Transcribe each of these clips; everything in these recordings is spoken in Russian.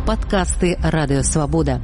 Падкасты Радыёвабода.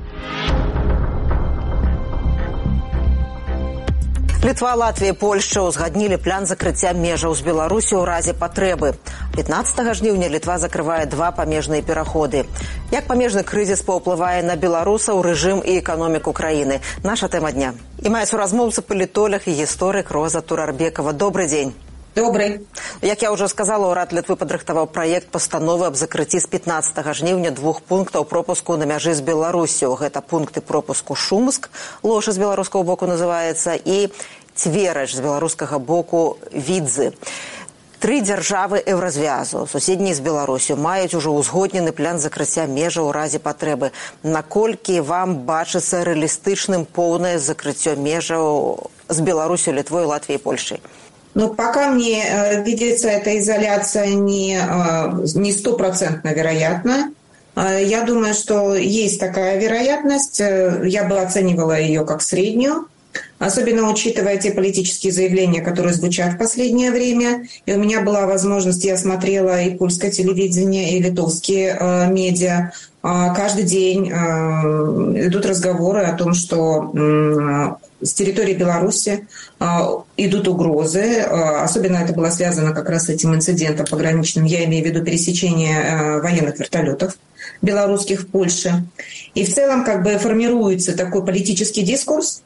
Літва, Латвія, Польшча узгаднілі план закрыцця межаў з Беларусю ў разе патрэбы. 15 жніўня Літва закрывае 2 памежныя пераходы. Як памежны крызіс паўплывае на беларусаў, рэжым і эканоміку краіны? Наша тэма дня. І мае суразмоўца палітолог і гісторык Роза Турарбекова. Добрый дзень. Добрый. Як я ўжо сказала, ўрад Літвы падрыхтаваў праект пастановы аб закрыцці з 15 жніўня 2 пунктаў пропуску на мяжы з Беларусю. Гэта пункты пропуску Шумск, Лоша з беларускага боку называецца, і Цверач з беларускага боку Відзы. 3 дзяржавы еўразвязу, суседнія з Беларусю, маюць ужо ўзгоднены план закрыцця межаў у разе патрэбы. Наколькі вам бачыцца рэалістычным поўнае закрыццё межаў з Беларусю, Літвой, Латвіяй, Польшай? Ну, пока мне видится эта изоляция не 100% вероятна. Я думаю, что есть такая вероятность. Я бы оценивала ее как среднюю. Особенно учитывая те политические заявления, которые звучат в последнее время. И у меня была возможность, я смотрела и польское телевидение, и литовские медиа. Каждый день идут разговоры о том, что с территории Беларуси идут угрозы. Особенно это было связано как раз с этим инцидентом пограничным. Я имею в виду пересечение военных вертолетов белорусских в Польше. И в целом как бы формируется такой политический дискурс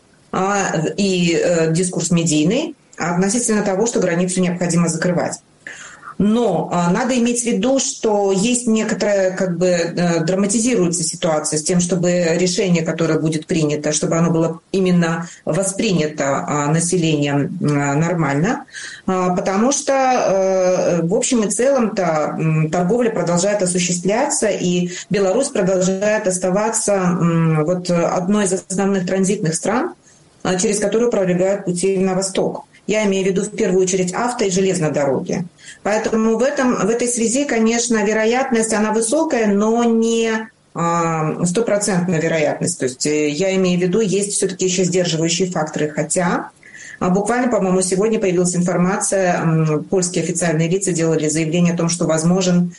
и дискурс медийный относительно того, что границу необходимо закрывать. Но надо иметь в виду, что есть некоторая, как бы, драматизируется ситуация с тем, чтобы решение, которое будет принято, чтобы оно было именно воспринято населением нормально, потому что, в общем и целом-то, торговля продолжает осуществляться, и Беларусь продолжает оставаться вот одной из основных транзитных стран, через которую пролегают пути на восток. Я имею в виду в первую очередь авто- и железные дороги. Поэтому в этой связи, конечно, вероятность, она высокая, но не 100% вероятность. То есть я имею в виду, есть все-таки еще сдерживающие факторы. Хотя буквально, по-моему, сегодня появилась информация, польские официальные лица делали заявление о том, что возможно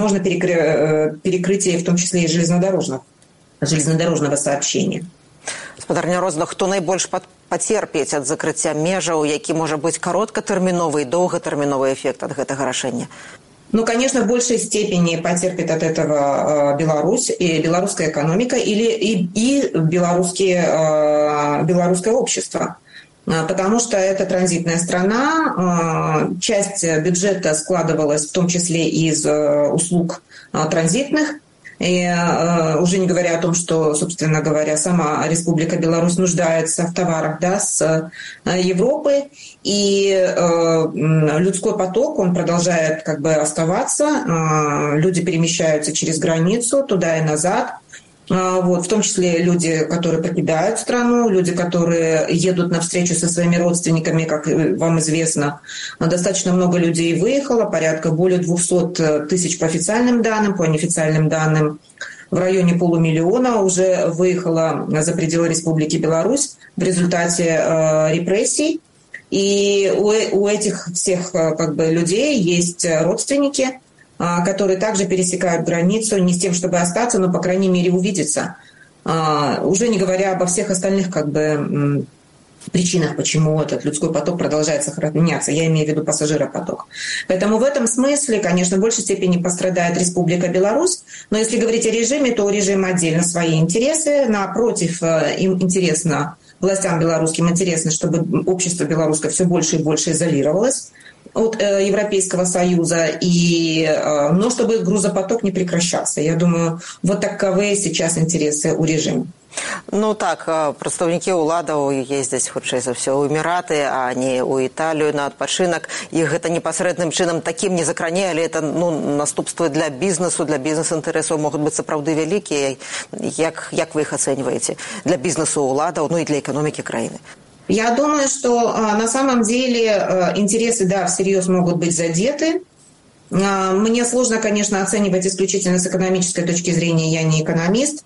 перекрытие, в том числе и железнодорожного сообщения. Спадарня Роза, хто найбольш пацерпіць ад закрыцця межаў, які можа быць кароткатэрміновы і доўгатэрміновы эфект ад гэтага рашэння? Ну, конечно, в большей степени потерпит от этого Беларусь и белорусская экономика и белорусское общество. Потому что это транзитная страна, часть бюджета складывалась в том числе из услуг транзитных. И уже не говоря о том, что, собственно говоря, сама Республика Беларусь нуждается в товарах, да, с Европы, и людской поток, он продолжает как бы оставаться, люди перемещаются через границу туда и назад, вот, в том числе люди, которые покидают страну, люди, которые едут на встречу со своими родственниками, как вам известно. Достаточно много людей выехало, порядка более 200 тысяч по официальным данным, по неофициальным данным в районе 500 000 уже выехало за пределы Республики Беларусь в результате репрессий. И у этих всех как бы людей есть родственники, которые также пересекают границу не с тем, чтобы остаться, но, по крайней мере, увидеться. Уже не говоря обо всех остальных как бы причинах, почему этот людской поток продолжает сохраняться. Я имею в виду пассажиропоток. Поэтому в этом смысле, конечно, в большей степени пострадает Республика Беларусь. Но если говорить о режиме, то у режима отдельно свои интересы. Напротив, им интересно, властям белорусским интересно, чтобы общество белорусское все больше и больше изолировалось от Европейского Союза, но чтобы грузопоток не прекращался. Я думаю, вот таковые сейчас интересы у режима. Ну так, прадстаўнікі ўладаў ездзяць, хутчэй за ўсё, у Эміраты, а не ў Італію на адпачынак. Іх гэта непасрэдным чынам такім не закране, але это наступствы для бізнесу, для бізнес-інтарэсаў могуць быць сапраўды вялікія. Як вы іх ацэньваеце? Для бізнесу ўладаў, ну і для эканомікі краіны. Я думаю, что на самом деле интересы, да, всерьез могут быть задеты. Мне сложно, конечно, оценивать исключительно с экономической точки зрения, я не экономист.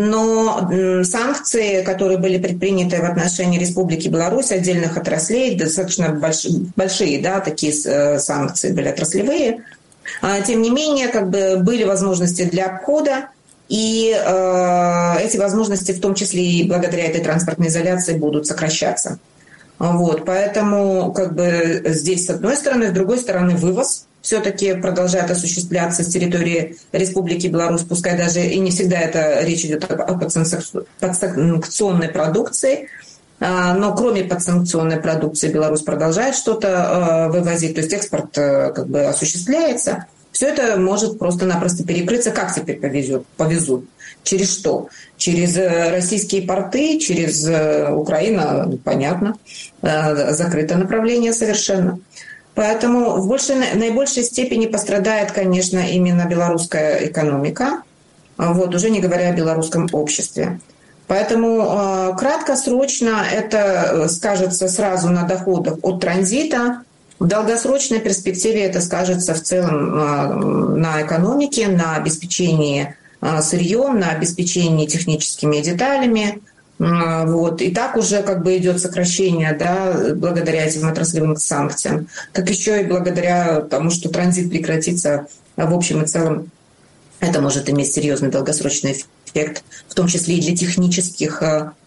Но санкции, которые были предприняты в отношении Республики Беларусь, отдельных отраслей, достаточно большие, да, такие санкции были отраслевые, тем не менее, как бы были возможности для обхода. И эти возможности, в том числе и благодаря этой транспортной изоляции, будут сокращаться. Вот, поэтому как бы здесь с одной стороны, с другой стороны вывоз все-таки продолжает осуществляться с территории Республики Беларусь, пускай даже и не всегда это речь идет о подсанкционной продукции, но кроме подсанкционной продукции Беларусь продолжает что-то вывозить, то есть экспорт как бы осуществляется. Все это может просто-напросто перекрыться. Как теперь повезут? Через что? Через российские порты, через Украину, понятно, закрыто направление совершенно. Поэтому в наибольшей степени пострадает, конечно, именно белорусская экономика, вот, уже не говоря о белорусском обществе. Поэтому краткосрочно это скажется сразу на доходах от транзита. В долгосрочной перспективе это скажется в целом на экономике, на обеспечении сырьем, на обеспечении техническими деталями. Вот. И так уже как бы идет сокращение, да, благодаря этим отраслевым санкциям, как еще и благодаря тому, что транзит прекратится в общем и целом. Это может иметь серьезный долгосрочный эффект, в том числе и для технических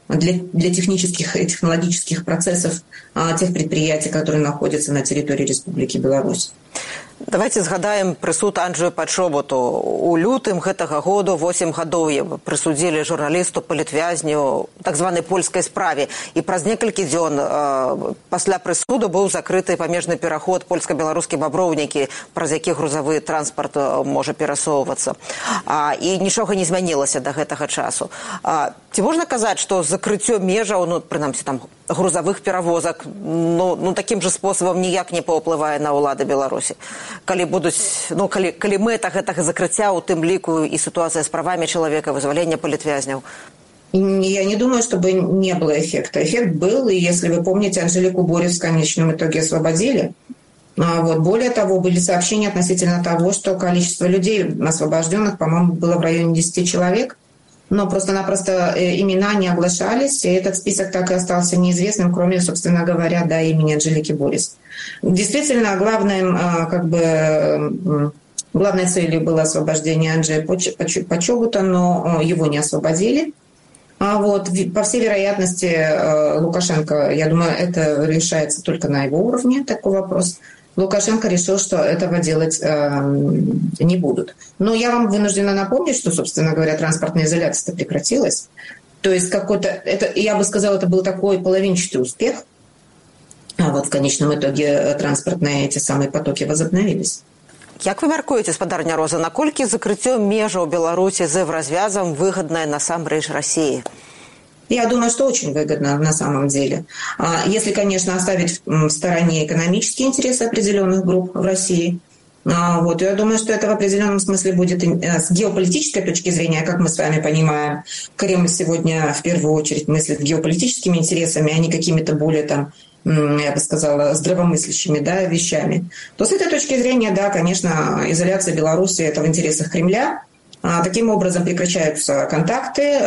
и технологических процессов тех предприятий, которые находятся на территории Республики Беларусь. Давайте згадаем прысуд Анджею Пачобуту. У лютым гэтага году 8 гадоў прысудзілі журналісту палітвязню так званай польскай справе. І праз некалькі дзён пасля прысуду быў закрыты памежны пераход польска-беларускі баброўнікі, праз які грузавы транспарт можа перасоўвацца. І нічога не змянілася да гэтага часу. Ці можна казаць, што закрыццё межаў, прынамсі там грузавых перавозак, такім жа спосабам ніяк не паўплывае на ўлады Беларусі? Калі мэта гэтага закрыцця, у тым ліку і ситуация с правами человека, вызволение палітвязняў? Я не думаю, чтобы не было эффекта. Эффект был, и если вы помните, Анжелику Борис в конечном итоге освободили. Вот. Более того, были сообщения относительно того, что количество людей освобожденных, по-моему, было в районе 10 человек, но просто-напросто имена не оглашались, и этот список так и остался неизвестным, кроме, собственно говоря, имени Анжелики Борис. Действительно, главной целью было освобождение Анджея Пачобута, но его не освободили. Вот, по всей вероятности, Лукашенко, я думаю, это решается только на его уровне, такой вопрос. Лукашенко решил, что этого делать не будут. Но я вам вынуждена напомнить, что, собственно говоря, транспортная изоляция-то прекратилась. То есть я бы сказала, это был такой половинчатый успех. А вот в конечном итоге транспортные эти самые потоки возобновились. Як вы мяркуеце, спадарня Роза, наколькі закрыццё межаў Беларусі з развязам выгоднае насамрэч России? Я думаю, что очень выгодно на самом деле. Если, конечно, оставить в стороне экономические интересы определенных групп в России. Вот, я думаю, что это в определенном смысле будет с геополитической точки зрения, как мы с вами понимаем, Кремль сегодня в первую очередь мыслит геополитическими интересами, а не какими-то более я бы сказала, здравомыслящими вещами. То с этой точки зрения, конечно, изоляция Беларуси – это в интересах Кремля. Таким образом прекращаются контакты,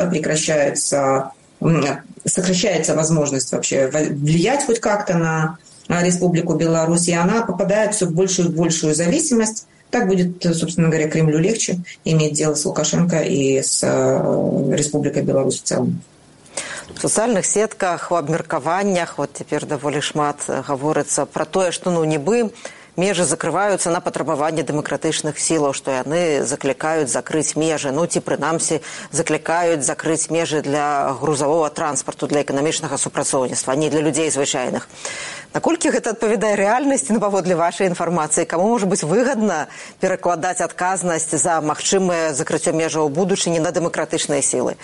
сокращается возможность вообще влиять хоть как-то на Республику Беларусь, и она попадает все в большую и большую зависимость. Так будет, собственно говоря, Кремлю легче иметь дело с Лукашенко и с Республикой Беларусь в целом. В социальных сетках, у абмеркаваннях, вот теперь даволі шмат гаворыцца про тое, што нібы межы закрываюцца на патрабаванне дэмакратычных сілаў, што яны заклікаюць закрыць межы, ці прынамсі заклікаюць закрыць межы для грузавога транспарту, для эканамічнага супрацоўніцтва, а не для людзей звычайных. Наколькі гэта адпавядае рэальнасці, паводле вашай інфармацыі, каму можа быць выгадна перакладаць адказнасць за магчымае закрыццё межаў у будучыні на дэмакратычныя сілы?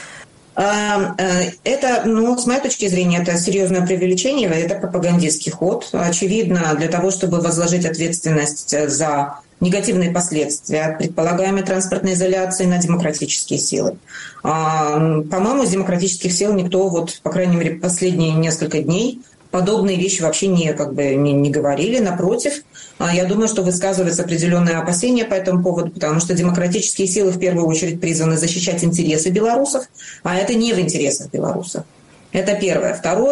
Это, с моей точки зрения, это серьезное преувеличение, это пропагандистский ход. Очевидно, для того, чтобы возложить ответственность за негативные последствия от предполагаемой транспортной изоляции на демократические силы. По-моему, с демократических сил никто, по крайней мере, последние несколько дней подобные вещи вообще не говорили. Напротив, я думаю, что высказываются определенные опасения по этому поводу, потому что демократические силы в первую очередь призваны защищать интересы белорусов, а это не в интересах белорусов. Это первое. Второе,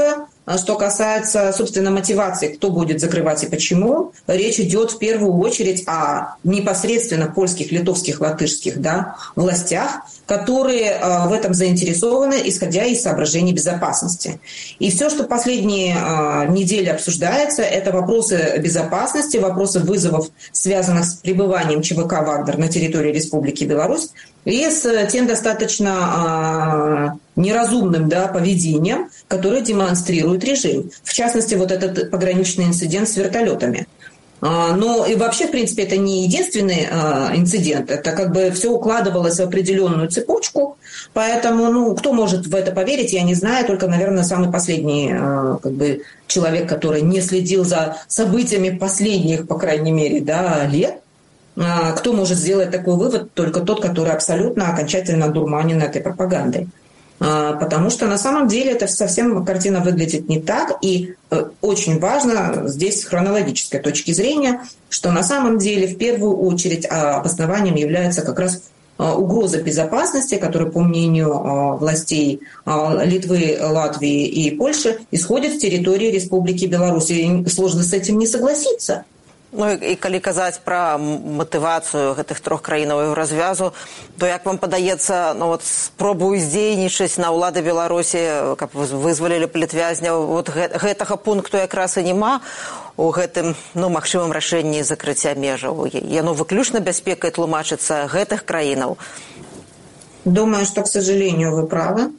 что касается, собственно, мотивации, кто будет закрывать и почему, речь идет в первую очередь о непосредственно польских, литовских, латышских, да, властях, которые в этом заинтересованы, исходя из соображений безопасности. И все, что последние недели обсуждается, это вопросы безопасности, вопросы вызовов, связанных с пребыванием ЧВК «Вагнер» на территории Республики Беларусь, и с тем достаточно неразумным, да, поведением, которое демонстрирует режим. В частности, вот этот пограничный инцидент с вертолетами. Но и вообще, в принципе, это не единственный инцидент. Это как бы все укладывалось в определенную цепочку. Поэтому, кто может в это поверить, я не знаю. Только, наверное, самый последний как бы, человек, который не следил за событиями последних, по крайней мере, да, лет. Кто может сделать такой вывод? Только тот, который абсолютно окончательно дурманен этой пропагандой. Потому что на самом деле это совсем картина выглядит не так. И очень важно здесь с хронологической точки зрения, что на самом деле в первую очередь обоснованием является как раз угроза безопасности, которая, по мнению властей Литвы, Латвии и Польши, исходит с территории Республики Беларусь. И сложно с этим не согласиться. Ну і калі казаць пра матывацыю гэтых трох краінаў развязу, то як вам падаецца, спробу здзейнічаць на ўлады Беларусі, каб вызвалілі палітвязняў, гэтага пункту якраз і няма у гэтым магчымым рашэнні закрыцця межаў. Яно выключна бяспекай тлумачыцца гэтых краінаў. Думаю, что, к сожалению, вы правы.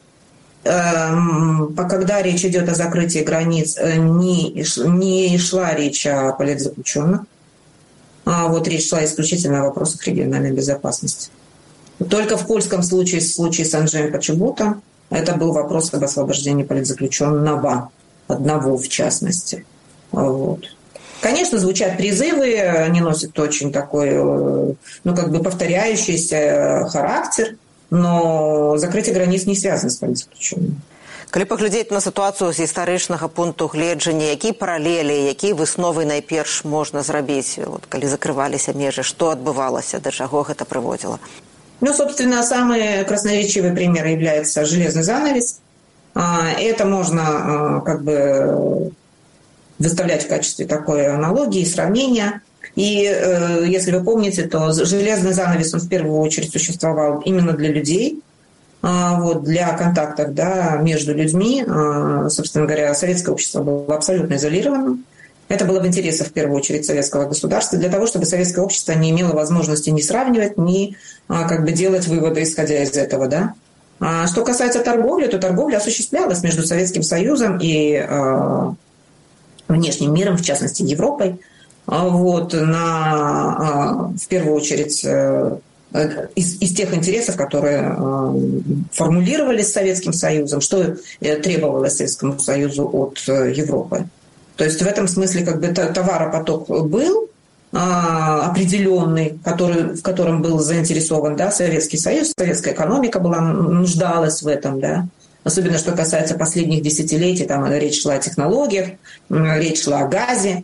Когда речь идет о закрытии границ, не шла речь о политзаключенных. Речь шла исключительно о вопросах региональной безопасности. Только в польском случае, в случае с Анджеем Почебутом, это был вопрос об освобождении политзаключенного, одного в частности. Конечно, звучат призывы, они носят очень такой, повторяющийся характер, но закрытие границ не связано с политзаключенными. Калі паглядзець на сітуацыю з гістарычнага пункту гледжання, якія паралелі, якія высновы найперш можна зрабіць, калі закрываліся межы, што адбывалася, да чаго гэта прыводзіла? Собственно, самый красноречивый пример является железный занавес. Это можно выставлять в качестве такой аналогии, сравнения. И если вы помните, то железный занавес, он в первую очередь существовал именно для людей, для контактов, да, между людьми. Собственно говоря, советское общество было абсолютно изолированным. Это было в интересах, в первую очередь, советского государства, для того, чтобы советское общество не имело возможности ни сравнивать, ни делать выводы, исходя из этого. Да? Что касается торговли, то торговля осуществлялась между Советским Союзом и внешним миром, в частности, Европой. В первую очередь, из тех интересов, которые формулировались Советским Союзом, что требовалось Советскому Союзу от Европы. То есть в этом смысле товаропоток был определенный, в котором был заинтересован, да, Советский Союз, советская экономика нуждалась в этом, да. Особенно, что касается последних десятилетий, там речь шла о технологиях, речь шла о газе.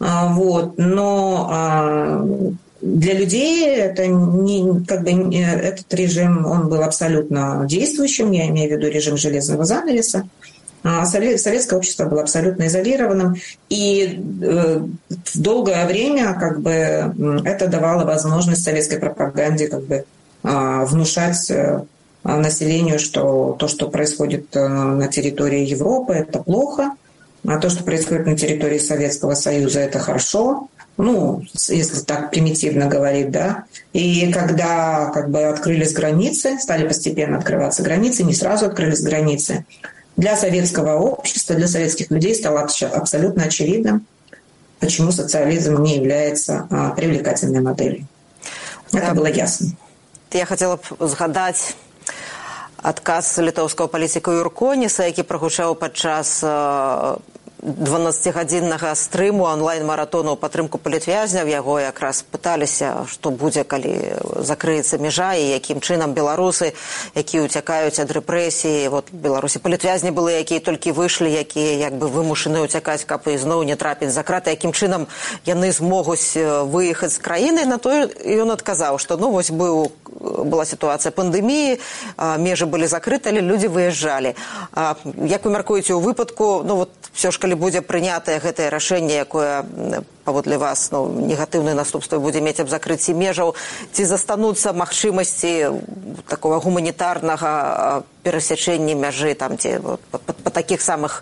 Но для людей этот режим, он был абсолютно действующим, я имею в виду режим железного занавеса. Советское общество было абсолютно изолированным, и в долгое время это давало возможность советской пропаганде внушать населению, что то, что происходит на территории Европы, это плохо, а то, что происходит на территории Советского Союза, это хорошо. Если так примитивно говорить, да. И когда открылись границы, стали постепенно открываться границы, не сразу открылись границы, для советского общества, для советских людей стало абсолютно очевидным, почему социализм не является привлекательной моделью. Это было ясно. Я хотела б згадаць адказ літоўскага палітыка Юрконіса, які прагучаў падчас 12-гадзіннага стрыму онлайн-маратону ў падтрымку палітвязняў. Яго якраз пыталіся, што будзе, калі закрыецца мяжа, і якім чынам беларусы, якія ўцякаюць ад рэпрэсіі, беларусі палітвязні былі, якія толькі выйшлі, якія вымушаны ўцякаць, каб ізноў не трапіць за краты, якім чынам яны змогуць выехаць з краіны. На то ён адказаў, што быў была сітуацыя пандэміі, межы былі закрыты, але людзі выязджалі. Як вы мяркуеце ў выпадку, все ж калі будзе прынятае гэтае рашэнне, якое паводле вас негатыўныя наступствы будзе мець аб закрыцці межаў, ці застануцца магчымасці такого гуманітарнага перасячэння мяжы там, ці па такіх самых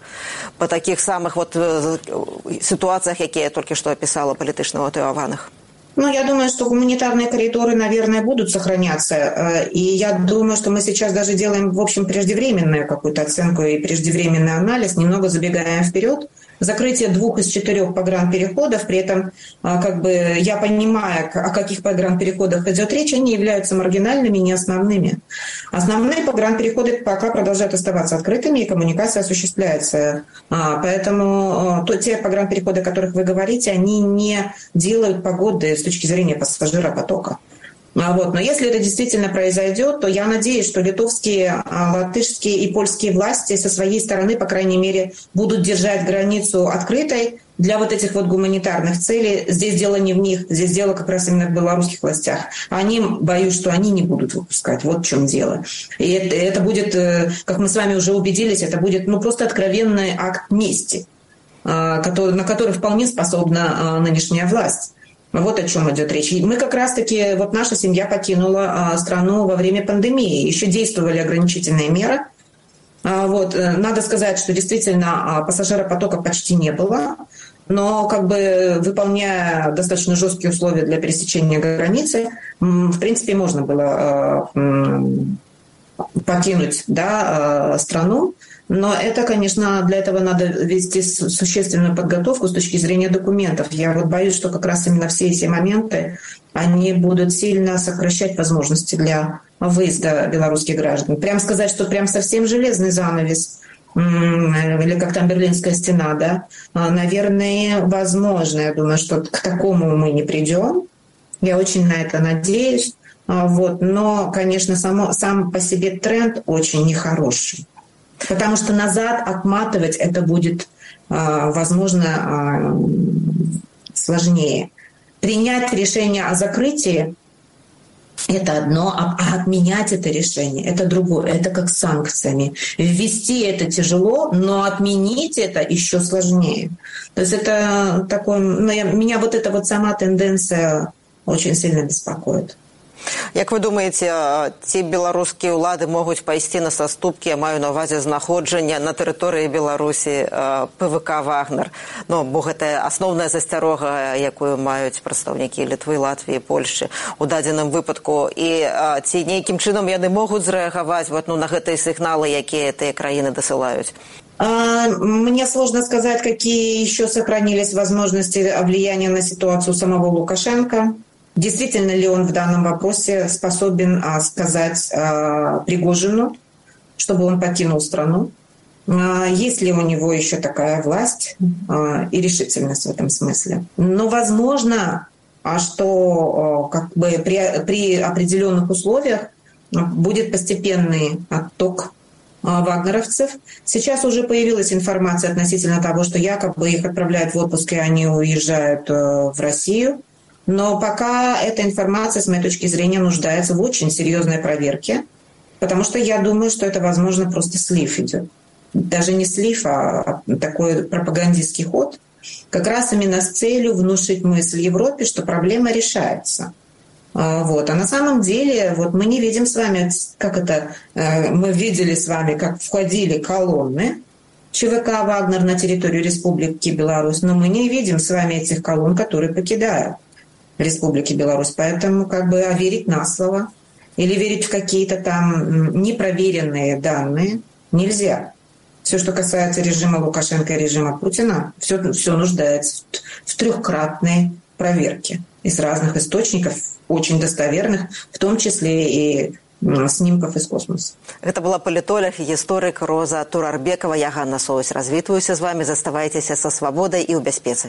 ситуациях, якія я только что описала, палітычна мотивованных? Я думаю, что гуманитарные коридоры, наверное, будут сохраняться. И я думаю, что мы сейчас даже делаем, в общем, преждевременную какую-то оценку и преждевременный анализ, немного забегаем вперед. Закрытие 2 из 4 погранпереходов, при этом я понимаю, о каких погранпереходах идет речь, они являются маргинальными, не основными. Основные погранпереходы пока продолжают оставаться открытыми, и коммуникация осуществляется. Поэтому те погранпереходы, о которых вы говорите, они не делают погоды с точки зрения пассажиропотока. Но если это действительно произойдет, то я надеюсь, что литовские, латышские и польские власти со своей стороны, по крайней мере, будут держать границу открытой для вот этих гуманитарных целей. Здесь дело не в них, здесь дело как раз именно в белорусских властях. Боюсь, что они не будут выпускать. Вот в чем дело. И это будет, как мы с вами уже убедились, это будет просто откровенный акт мести, на который вполне способна нынешняя власть. Вот о чем идет речь. Мы как раз-таки, наша семья покинула страну во время пандемии. Еще действовали ограничительные меры. Надо сказать, что действительно пассажиропотока почти не было. Но выполняя достаточно жесткие условия для пересечения границы, в принципе, можно было покинуть страну. Но это, конечно, для этого надо вести существенную подготовку с точки зрения документов. Я боюсь, что как раз именно все эти моменты, они будут сильно сокращать возможности для выезда белорусских граждан. Прям сказать, что прям совсем железный занавес, или как там Берлинская стена, наверное, возможно. Я думаю, что к такому мы не придем. Я очень на это надеюсь. Но, конечно, сам по себе тренд очень нехороший. Потому что назад отматывать это будет, возможно, сложнее. Принять решение о закрытии – это одно, а отменять это решение – это другое. Это как с санкциями. Ввести это тяжело, но отменить это еще сложнее. То есть это такое… Меня эта сама тенденция очень сильно беспокоит. Як вы думаеце, ці беларускія ўлады могуць пайсці на саступкі, я маю на ўвазе знаходжання на тэрыторыі Беларусі ПВК «Вагнер»? Бо гэта асноўная засцярога, якую маюць прадстаўнікі Літвы, Латвіі, Польшчы у дадзеным выпадку. І ці нейкім чынам яны могуць зрэагаваць на гэтыя сігналы, якія тыя краіны дасылаюць? Мне сложно сказать, какие еще сохранились возможности влияния на ситуацию самого Лукашенко. Действительно ли он в данном вопросе способен сказать Пригожину, чтобы он покинул страну? Есть ли у него еще такая власть и решительность в этом смысле? Но возможно, что при определенных условиях будет постепенный отток вагнеровцев. Сейчас уже появилась информация относительно того, что якобы их отправляют в отпуск, и они уезжают в Россию. Но пока эта информация, с моей точки зрения, нуждается в очень серьезной проверке, потому что я думаю, что это, возможно, просто слив идет. Даже не слив, а такой пропагандистский ход, как раз именно с целью внушить мысль Европе, что проблема решается. А на самом деле мы не видим с вами, мы видели с вами, как входили колонны ЧВК «Вагнер» на территорию Республики Беларусь, но мы не видим с вами этих колонн, которые покидают Республики Беларусь. Поэтому верить на слово или верить в какие-то там непроверенные данные нельзя. Все, что касается режима Лукашенко и режима Путина, все нуждается в трехкратной проверке из разных источников, очень достоверных, в том числе и снимков из космоса. Это была политолог и историк Роза Турарбекова. Я Ганна Соусь. Развітваюся з вами. Заставайтеся со свободой и у бяспецы.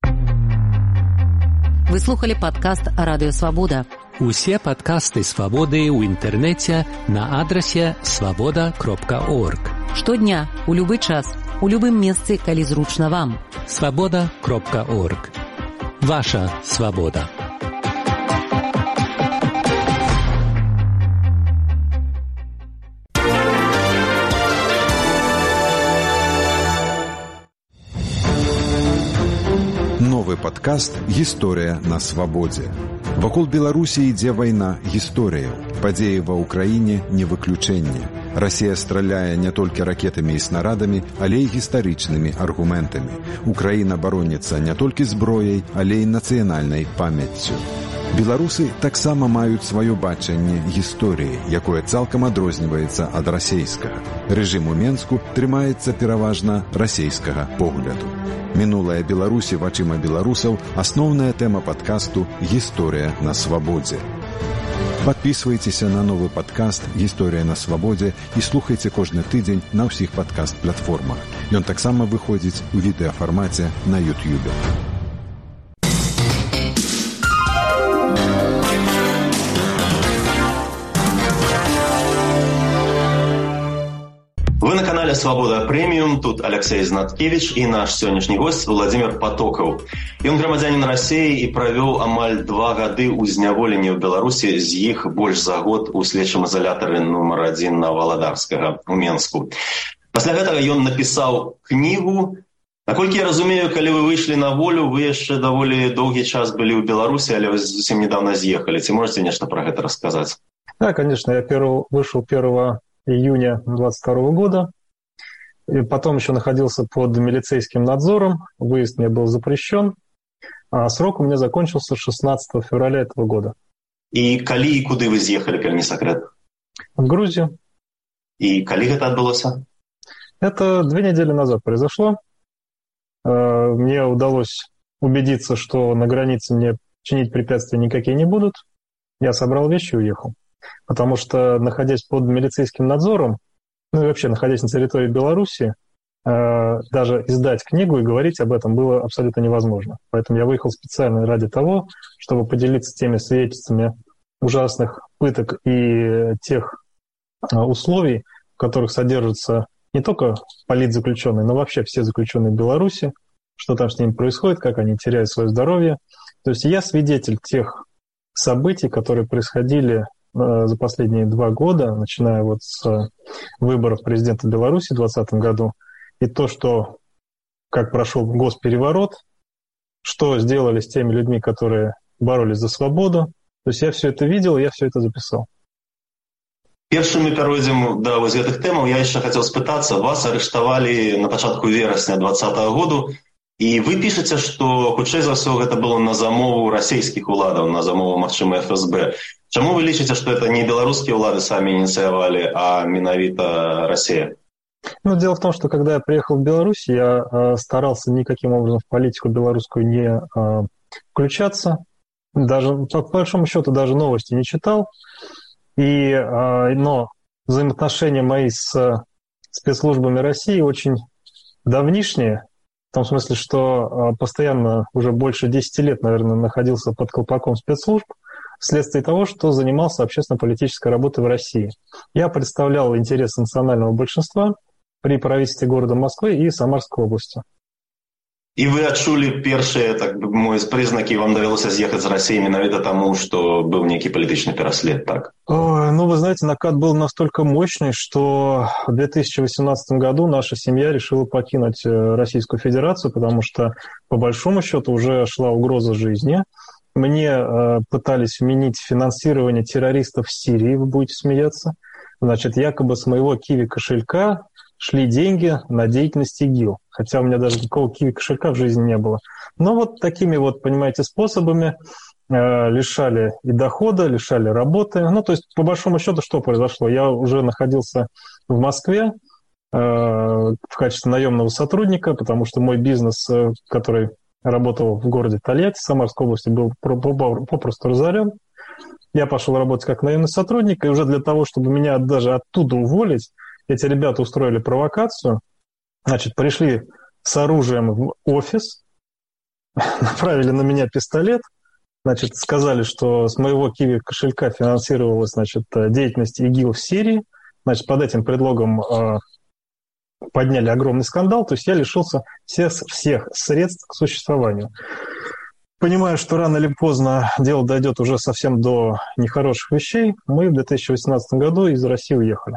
Вы слухали падкаст «Радыё Свабода». Усе падкасты «Свабоды» ў інтэрнэце на адрасе свабода.орг. Штодня, у любы час, у любым месцы, калі зручна вам. свабода.орг. Ваша свабода. Падкаст «Гісторыя на свабодзе». Вакол Беларусі ідзе вайна гісторыяў. Падзеі ва ўкраіне не выключэнне. Расія страляе не толькі ракетамі і снарадамі, але і гістарычнымі аргументамі. Украіна бароніцца не толькі зброяй, але і нацыянальнай памяццю. Беларусы таксама маюць сваё бачанне гісторыі, якое цалкам адрозніваецца ад расейскага. Рэжым у Менску трымаецца пераважна расейскага погляду. Мінулае Беларусі вачыма беларусаў – асноўная тэма падкасту «Гісторыя на свабодзе». Падпісвайцеся на новы падкаст «Гісторыя на свабодзе» і слухайце кожны тыдзень на ўсіх падкаст-платформах. Ён таксама выходзіць у відэафармаце на YouTube. Вы на канале «Свобода Премиум». Тут Алексей Знаткевич и наш сегодняшний гость Владимир Потоков. Ён грамадзянин России и провел амаль 2 гады ў зняволенні ў Беларусі, з іх больш за год у следчым изолятары номер 1 на Валадарскага у Менску. Пасля гэтага ён напісаў книгу. Наколькі я разумею, калі вы выйшлі на волю, вы яшчэ даволі доўгі час былі ў Беларусі, але вы зусім недавно з'ехалі. Ці можете нешта про гэта рассказать? Да, конечно. Я вышел 1 июня 2022 года. И потом еще находился под милицейским надзором. Выезд мне был запрещен. А срок у меня закончился 16 февраля этого года. И калі и куды вы з'ехали, калі не секрет? В Грузию. И калі гэта адбылося? Это 2 недели назад произошло. Мне удалось убедиться, что на границе мне чинить препятствия никакие не будут. Я собрал вещи и уехал. Потому что, находясь под милицейским надзором, ну и вообще находясь на территории Беларуси, даже издать книгу и говорить об этом было абсолютно невозможно. Поэтому я выехал специально ради того, чтобы поделиться теми свидетельствами ужасных пыток и тех условий, в которых содержатся не только политзаключенные, но вообще все заключенные в Беларуси, что там с ними происходит, как они теряют свое здоровье. То есть я свидетель тех событий, которые происходили за последние 2 года, начиная вот с выборов президента Беларуси в 2020 году, и то, что, как прошел госпереворот, что сделали с теми людьми, которые боролись за свободу. То есть я все это видел, я все это записал. Першым мы перейдем до вось гэтых тэмаў. Я яшчэ хацеў спытацца, вас арыштавалі на пачатку верасня 2020 году, і вы пішаце, што хутчэй за ўсё гэта было на замову расійскіх уладаў, на замову, магчыма, ФСБ. Чаму вы лічыце, што это не беларускія улады сами инициировали, а менавіта Россия? Ну, дело в том, что когда я приехал в Беларусь, я старался никаким образом в политику белорусскую не включаться. Даже, по большому счету, даже новости не читал. Но взаимоотношения мои с спецслужбами России очень давнишние. В том смысле, что постоянно уже больше 10 лет, наверное, находился под колпаком спецслужб, вследствие того, что занимался общественно-политической работой в России. Я представлял интересы национального большинства при правительстве города Москвы и Самарской области. И вы адчулі першыя, так бы мовіць, признаки, вам давялося з'ехаць з России менавіта тому, что был некий политичный переслед, так? Ну, вы знаете, накат был настолько мощный, что в 2018 году наша семья решила покинуть Российскую Федерацию, потому что, по большому счету, уже шла угроза жизни. Мне пытались вменить финансирование террористов в Сирии, вы будете смеяться. Значит, якобы с моего киви-кошелька шли деньги на деятельность ИГИЛ. Хотя у меня даже никакого киви-кошелька в жизни не было. Но вот такими вот, понимаете, способами лишали и дохода, лишали работы. Ну, то есть, по большому счету, что произошло? Я уже находился в Москве в качестве наемного сотрудника, потому что мой бизнес, который работал в городе Тольятти, Самарской области, был попросту разорен. Я пошел работать как наемный сотрудник, и уже для того, чтобы меня даже оттуда уволить, эти ребята устроили провокацию. Значит, пришли с оружием в офис, направили на меня пистолет, значит, сказали, что с моего киви-кошелька финансировалась, значит, деятельность ИГИЛ в Сирии. Значит, под этим предлогом подняли огромный скандал, то есть я лишился всех средств к существованию. Понимая, что рано или поздно дело дойдет уже совсем до нехороших вещей, мы в 2018 году из России уехали.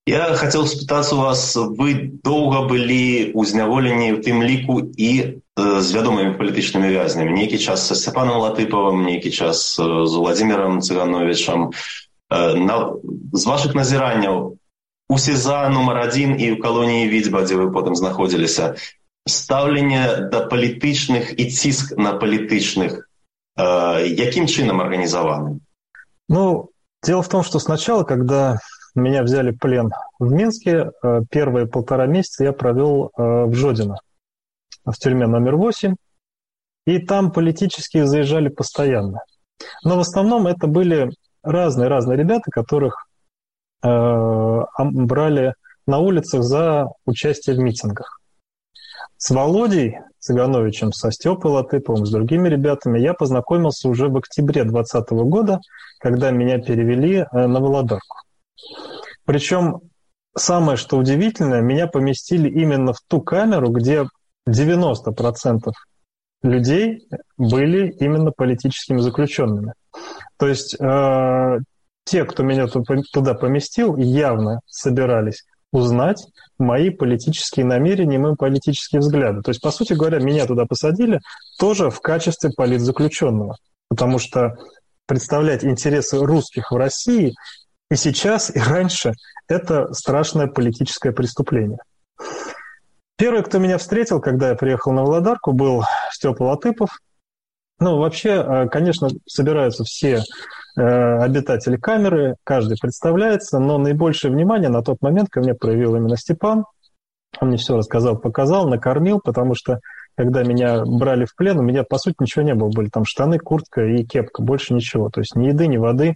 Я хотел спытацца у вас, вы доўга былі ў зняволенні ў тым ліку і з вядомымі палітычнымі вязнямі. Нейкі час са Сцяпанам Латыпавым, нейкі час з Уладзімірам Цыгановічам. З вашых назіранняў у СІЗА нумар 1 і ў калоніі Відзьба, дзе вы потым знаходзіліся, стаўленне да палітычных і ціск на палітычных якім чынам арганізаваны? Ну, дело в том, что сначала, когда меня взяли в плен в Минске, первые 1,5 месяца я провел в Жодино, в тюрьме номер 8, и там политические заезжали постоянно. Но в основном это были разные ребята, которых брали на улицах за участие в митингах. С Володей Цыгановичем, со Стёпой Латыповым, с другими ребятами я познакомился уже в октябре 2020 года, когда меня перевели на Володарку. Причем самое, что удивительное, меня поместили именно в ту камеру, где 90% людей были именно политическими заключенными. То есть те, кто меня туда поместил, явно собирались узнать мои политические намерения, мои политические взгляды. То есть, по сути говоря, меня туда посадили тоже в качестве политзаключенного, потому что представлять интересы русских в России и сейчас, и раньше – это страшное политическое преступление. Первый, кто меня встретил, когда я приехал на Володарку, был Стёпа Латыпов. Ну, вообще, конечно, собираются все обитатели камеры, каждый представляется, но наибольшее внимание на тот момент ко мне проявил именно Степан. Он мне все рассказал, показал, накормил, потому что, когда меня брали в плен, у меня, по сути, ничего не было. Были там штаны, куртка и кепка, больше ничего. То есть ни еды, ни воды.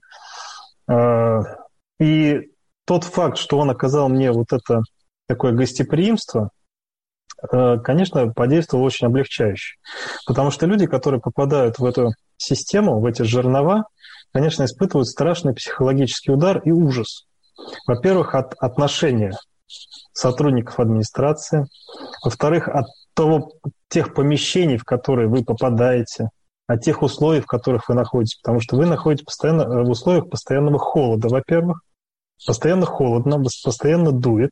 И тот факт, что он оказал мне вот это такое гостеприимство, конечно, подействовал очень облегчающе. Потому что люди, которые попадают в эту систему, в эти жернова, конечно, испытывают страшный психологический удар и ужас. Во-первых, от отношения сотрудников администрации. Во-вторых, от тех помещений, в которые вы попадаете, от тех условий, в которых вы находитесь. Потому что вы находитесь постоянно в условиях постоянного холода, во-первых. Постоянно холодно, постоянно дует.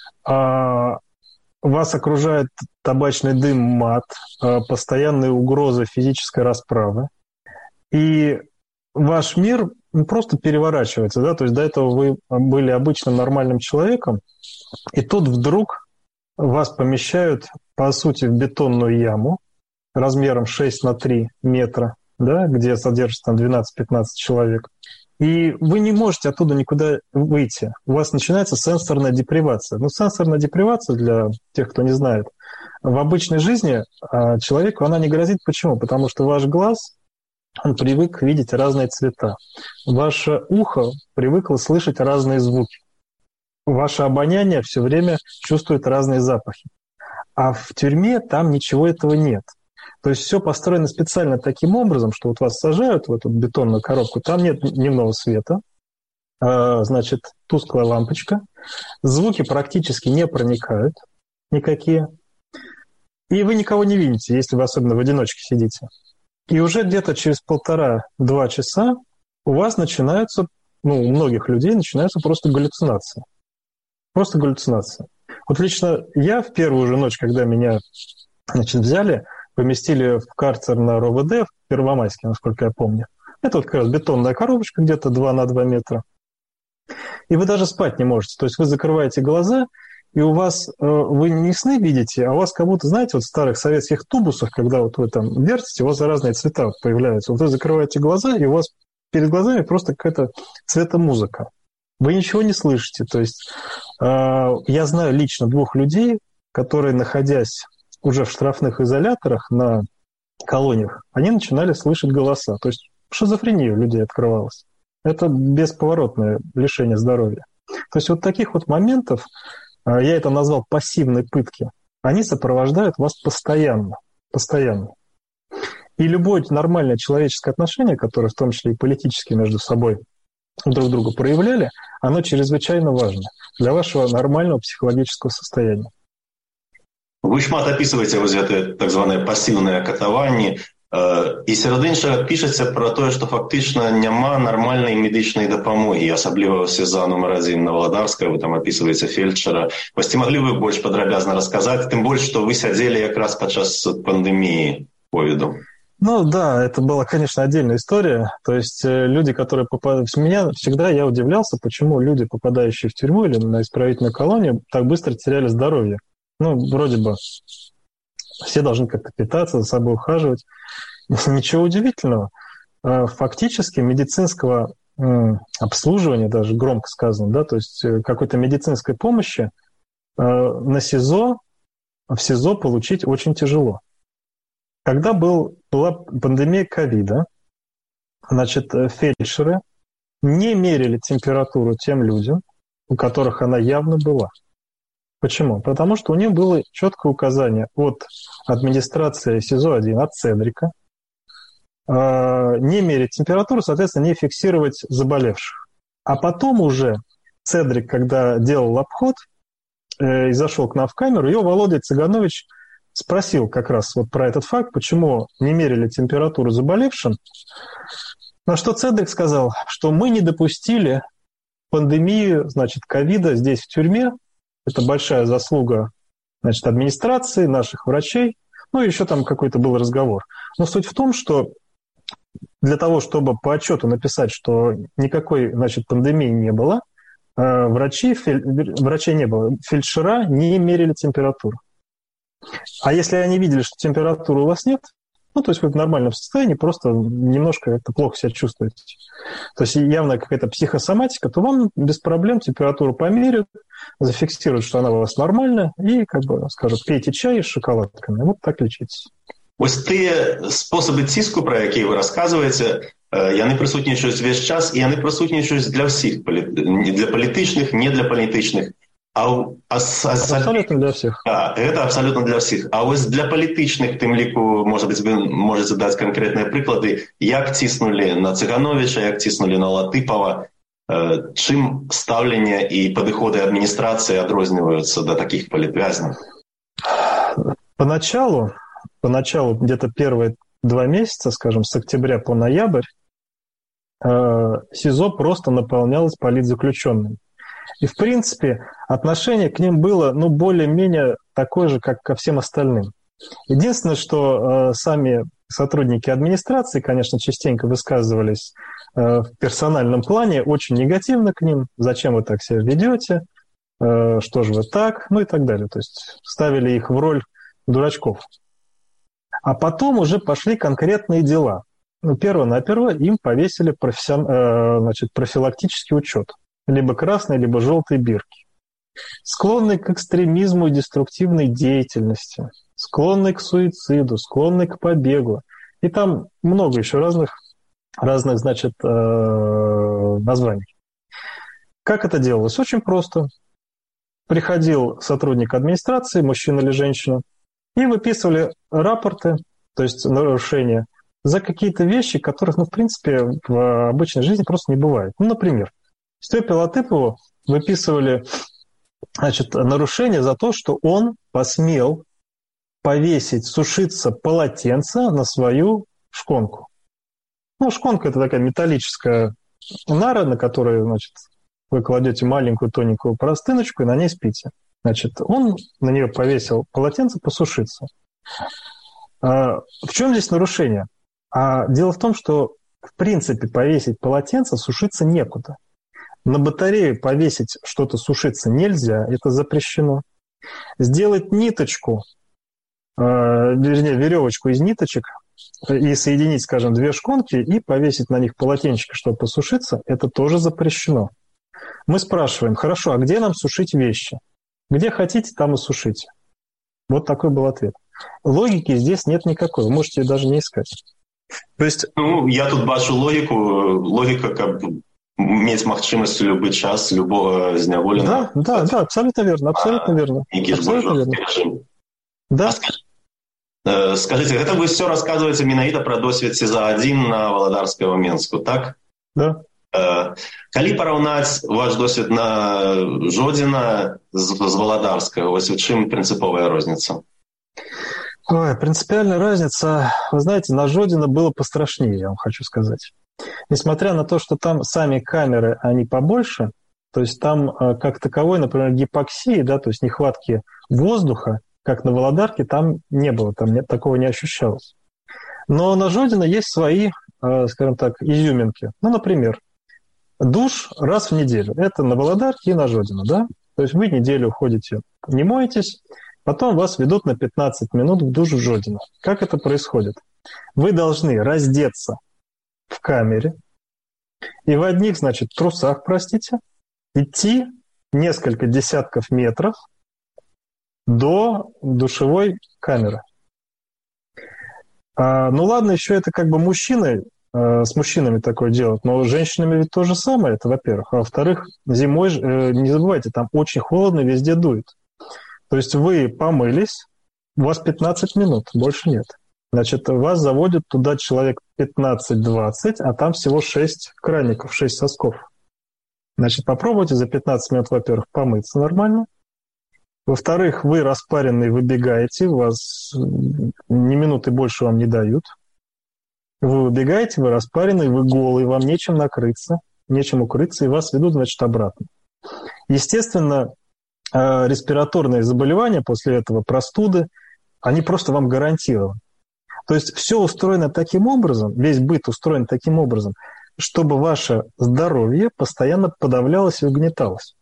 Вас окружает табачный дым, мат, постоянные угрозы физической расправы. И ваш мир просто переворачивается. Да? То есть до этого вы были обычным нормальным человеком, и тут вдруг вас помещают, по сути, в бетонную яму размером 6 на 3 метра, да? Где содержится там 12-15 человек. И вы не можете оттуда никуда выйти. У вас начинается сенсорная депривация. Ну, сенсорная депривация, для тех, кто не знает, в обычной жизни человеку она не грозит. Почему? Потому что ваш глаз, он привык видеть разные цвета. Ваше ухо привыкло слышать разные звуки. Ваше обоняние все время чувствует разные запахи. А в тюрьме там ничего этого нет. То есть все построено специально таким образом, что вот вас сажают в эту бетонную коробку, там нет дневного света, значит, тусклая лампочка, звуки практически не проникают никакие, и вы никого не видите, если вы особенно в одиночке сидите. И уже где-то через 1,5-2 часа у вас начинаются, ну, у многих людей начинаются просто галлюцинации. Просто галлюцинации. Вот лично я в первую же ночь, когда меня, значит, взяли, поместили в карцер на РОВД в Первомайске, насколько я помню. Это вот как раз бетонная коробочка где-то 2 на 2 метра. И вы даже спать не можете. То есть вы закрываете глаза, и у вас, вы не сны видите, а у вас как будто, знаете, вот в старых советских тубусах, когда вот вы там вертите, у вас разные цвета появляются. Вот вы закрываете глаза, и у вас перед глазами просто какая-то цветомузыка. Вы ничего не слышите. То есть я знаю лично 2 людей, которые, находясь уже в штрафных изоляторах на колониях, они начинали слышать голоса. То есть шизофрения у людей открывалась. Это бесповоротное лишение здоровья. То есть вот таких вот моментов, я это назвал пассивной пытки, они сопровождают вас постоянно. Постоянно. И любое нормальное человеческое отношение, которое в том числе и политически между собой друг друга проявляли, оно чрезвычайно важно для вашего нормального психологического состояния. Вы шмат описываете вот это так званае пассивнае катаванне. І серед іншага пішацца пра тое, што фактычна няма нармальнай медычнай дапамогі, асабліва ў СІЗА нумар 1 на Валадарскай, вы там апісваеце фельдшера. Вось ці маглі вы больш падрабязна расказаць, тым больш, што вы сядзелі якраз падчас пандэміі ковіду? Ну да, это была, конечно, отдельная история. То есть люди, которые попадают... Я удивлялся, почему люди, попадающие в тюрьму или на исправительную колонию, так быстро теряли здоровье. Ну, вроде бы все должны как-то питаться, за собой ухаживать. Ничего удивительного. Фактически медицинского обслуживания, даже громко сказано, да, то есть какой-то медицинской помощи в СИЗО получить очень тяжело. Когда была пандемия ковида, значит, фельдшеры не мерили температуру тем людям, у которых она явно была. Почему? Потому что у них было четкое указание от администрации СИЗО-1, от Цедрика, не мерить температуру, соответственно, не фиксировать заболевших. А потом уже Цедрик, когда делал обход и зашел к нам в камеру, его Володя Цыганович спросил как раз вот про этот факт, почему не мерили температуру заболевшим. На что Цедрик сказал, что мы не допустили пандемии, значит, ковида здесь в тюрьме. Это большая заслуга, значит, администрации, наших врачей. Ну, еще там какой-то был разговор. Но суть в том, что для того, чтобы по отчету написать, что никакой, значит, пандемии не было, врачей не было, фельдшера не мерили температуру. А если они видели, что температуры у вас нет, ну, то есть вы в нормальном состоянии, просто немножко как-то плохо себя чувствуете, то есть явно какая-то психосоматика, то вам без проблем температуру померяют, зафиксируют, что она у вас нормальная, и, как бы, скажут, пейте чай с шоколадками, вот так лечитесь. Ось тыя спосабы ціску, пра якія вы расказваеце, яны прысутнічаюць увесь час, і яны прысутнічаюць для ўсіх, для палітычных, не для палітычных. Абсолютно для всех. Это абсолютно для всех. А вось для палітычных, тым ліку, может быть, вы можете даць канкрэтныя прыклады, як ціснулі на Цыгановича, як ціснулі на Латыпова, чым стаўленне і падыходы адміністрацыі адрозніваюцца да такіх палітвязняў? Поначалу, где-то первые 2 месяца, скажем, с октября по ноябрь, СИЗО просто наполнялось политзаключенными. И, в принципе, отношение к ним было, ну, более-менее такое же, как ко всем остальным. Единственное, что сами сотрудники администрации, конечно, частенько высказывались в персональном плане очень негативно к ним. Зачем вы так себя ведете? Что же вы так? Ну и так далее. То есть ставили их в роль дурачков. А потом уже пошли конкретные дела. Ну, перво-наперво им повесили профилактический учет. Либо красные, либо желтые бирки. Склонный к экстремизму и деструктивной деятельности, склонный к суициду, склонный к побегу. И там много еще разных значит, названий. Как это делалось? Очень просто. Приходил сотрудник администрации, мужчина или женщина, и выписывали рапорты, то есть нарушения, за какие-то вещи, которых, ну, в принципе, в обычной жизни просто не бывает. Ну, например, Степе Латыпову выписывали, значит, нарушение за то, что он посмел повесить, сушиться полотенце на свою шконку. Ну, шконка – это такая металлическая нара, на которой, значит, вы кладете маленькую тоненькую простыночку и на ней спите. Значит, он на нее повесил полотенце посушиться. В чем здесь нарушение? Дело в том, что, в принципе, повесить полотенце сушиться некуда. На батарею повесить что-то сушиться нельзя, это запрещено. Сделать ниточку, вернее, веревочку из ниточек и соединить, скажем, 2 шконки и повесить на них полотенчики, чтобы посушиться, это тоже запрещено. Мы спрашиваем, хорошо, а где нам сушить вещи? Где хотите, там и сушите. Вот такой был ответ. Логики здесь нет никакой, вы можете ее даже не искать. То есть, ну, я тут бачу логику. Логика, как бы, иметь магчимость в любой час любого зняволеного. Да, абсолютно верно, абсолютно верно. Абсолютно верно. Да. Скажите, это вы все рассказываете менавіта про досвід СІЗА-1 на Валадарского Менску, так? Да. Калі параўнаць ваш досвід на Жодзіна з Валадарскага, вось у чым прынцыповая розніца? Ой, принципиальная разница. Вы знаете, на Жодино было пострашнее, я вам хочу сказать. Несмотря на то, что там сами камеры, они побольше, то есть там как таковой, например, гипоксии, да, то есть нехватки воздуха, как на Володарке, там не было, там такого не ощущалось. Но на Жодино есть свои, скажем так, изюминки. Ну, например, душ раз в неделю. Это на Володарке и на Жодино, да? То есть вы неделю ходите, не моетесь, потом вас ведут на 15 минут в душ в Жодино. Как это происходит? Вы должны раздеться в камере и в одних, значит, трусах, простите, идти несколько десятков метров до душевой камеры. Ну ладно, еще это как бы мужчины, с мужчинами такое делают, но с женщинами ведь то же самое, это во-первых. А во-вторых, зимой, не забывайте, там очень холодно, везде дует. То есть вы помылись, у вас 15 минут, больше нет. Значит, вас заводят туда человек 15-20, а там всего 6 краников, 6 сосков. Значит, попробуйте за 15 минут, во-первых, помыться нормально. Во-вторых, вы распаренный выбегаете, вас ни минуты больше вам не дают. Вы выбегаете, вы распаренный, вы голый, вам нечем накрыться, нечем укрыться, и вас ведут, значит, обратно. Естественно, респираторные заболевания после этого, простуды, они просто вам гарантированы. То есть все устроено таким образом, весь быт устроен таким образом, чтобы ваше здоровье постоянно подавлялось и угнеталось.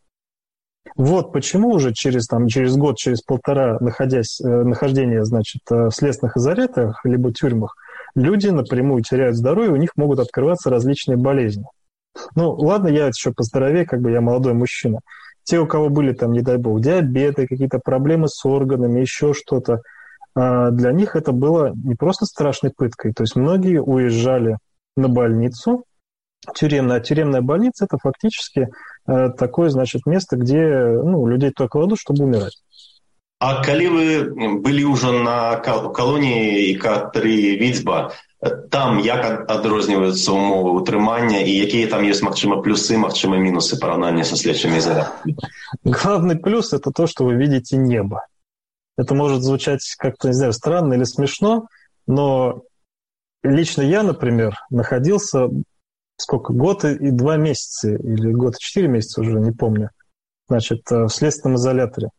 Вот почему уже через год, через полтора нахождения, значит, в следственных изоляторах либо тюрьмах, люди напрямую теряют здоровье, у них могут открываться различные болезни. Ну, ладно, я еще поздоровее, как бы я молодой мужчина. Те, у кого были там, не дай бог, диабеты, какие-то проблемы с органами, еще что-то, для них это было не просто страшной пыткой. То есть многие уезжали на больницу, тюремная больница – это фактически такое, значит, место, где людей только кладут, чтобы умирать. А калі вы былі ўжо на калоніі ІК-3 Віцьба, там як адрозніваюцца умовы утрымання і якія там есть, магчыма, плюсы, магчыма, мінусы параўнання со следчымі изоляторами? Главный плюс – это то, что вы видите небо. Это может звучать как-то, не знаю, странно или смешно, но лично я, например, находился год и 2 месяца, или год и 4 месяца уже, не помню, значит, в следственном изоляторе.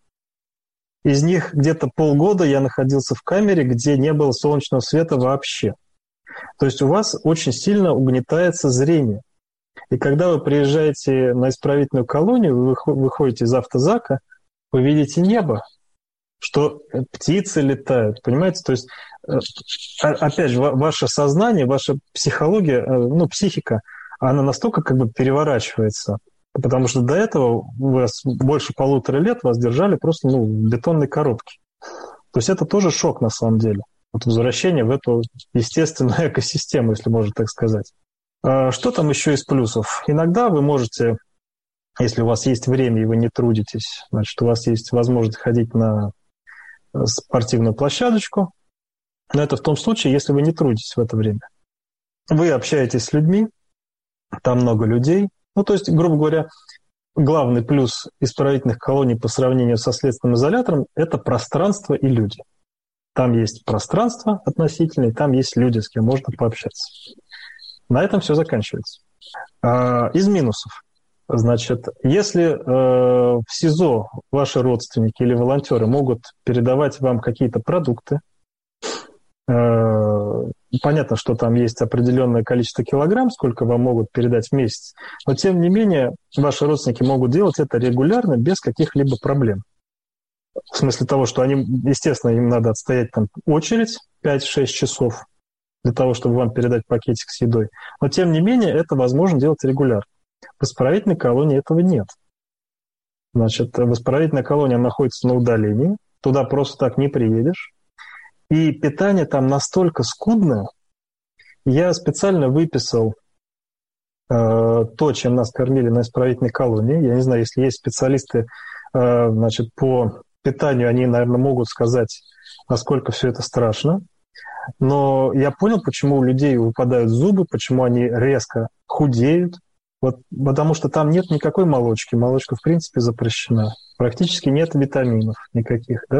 Из них где-то полгода я находился в камере, где не было солнечного света вообще. То есть у вас очень сильно угнетается зрение. И когда вы приезжаете на исправительную колонию, вы выходите из автозака, вы видите небо, что птицы летают, понимаете? То есть, опять же, ваше сознание, ваша психология, психика, она настолько как бы переворачивается, потому что до этого вас больше 1,5 лет вас держали просто в бетонной коробке. То есть это тоже шок на самом деле. Вот возвращение в эту естественную экосистему, если можно так сказать. Что там еще из плюсов? Иногда вы можете, если у вас есть время и вы не трудитесь, значит, у вас есть возможность ходить на спортивную площадочку, но это в том случае, если вы не трудитесь в это время. Вы общаетесь с людьми, там много людей. То есть, грубо говоря, главный плюс исправительных колоний по сравнению со следственным изолятором – это пространство и люди. Там есть пространство относительное, там есть люди, с кем можно пообщаться. На этом все заканчивается. Из минусов. Значит, если в СИЗО ваши родственники или волонтеры могут передавать вам какие-то продукты, понятно, что там есть определенное количество килограмм, сколько вам могут передать в месяц, но тем не менее ваши родственники могут делать это регулярно, без каких-либо проблем. В смысле того, что они, естественно, им надо отстоять там очередь 5-6 часов для того, чтобы вам передать пакетик с едой. Но тем не менее это возможно делать регулярно. В исправительной колонии этого нет. Значит, в исправительной колонии находится на удалении, туда просто так не приедешь. И питание там настолько скудное. Я специально выписал то, чем нас кормили на исправительной колонии. Я не знаю, если есть специалисты значит, по питанию, они, наверное, могут сказать, насколько все это страшно. Но я понял, почему у людей выпадают зубы, почему они резко худеют. Потому что там нет никакой молочки. Молочка, в принципе, запрещена. Практически нет витаминов никаких, да?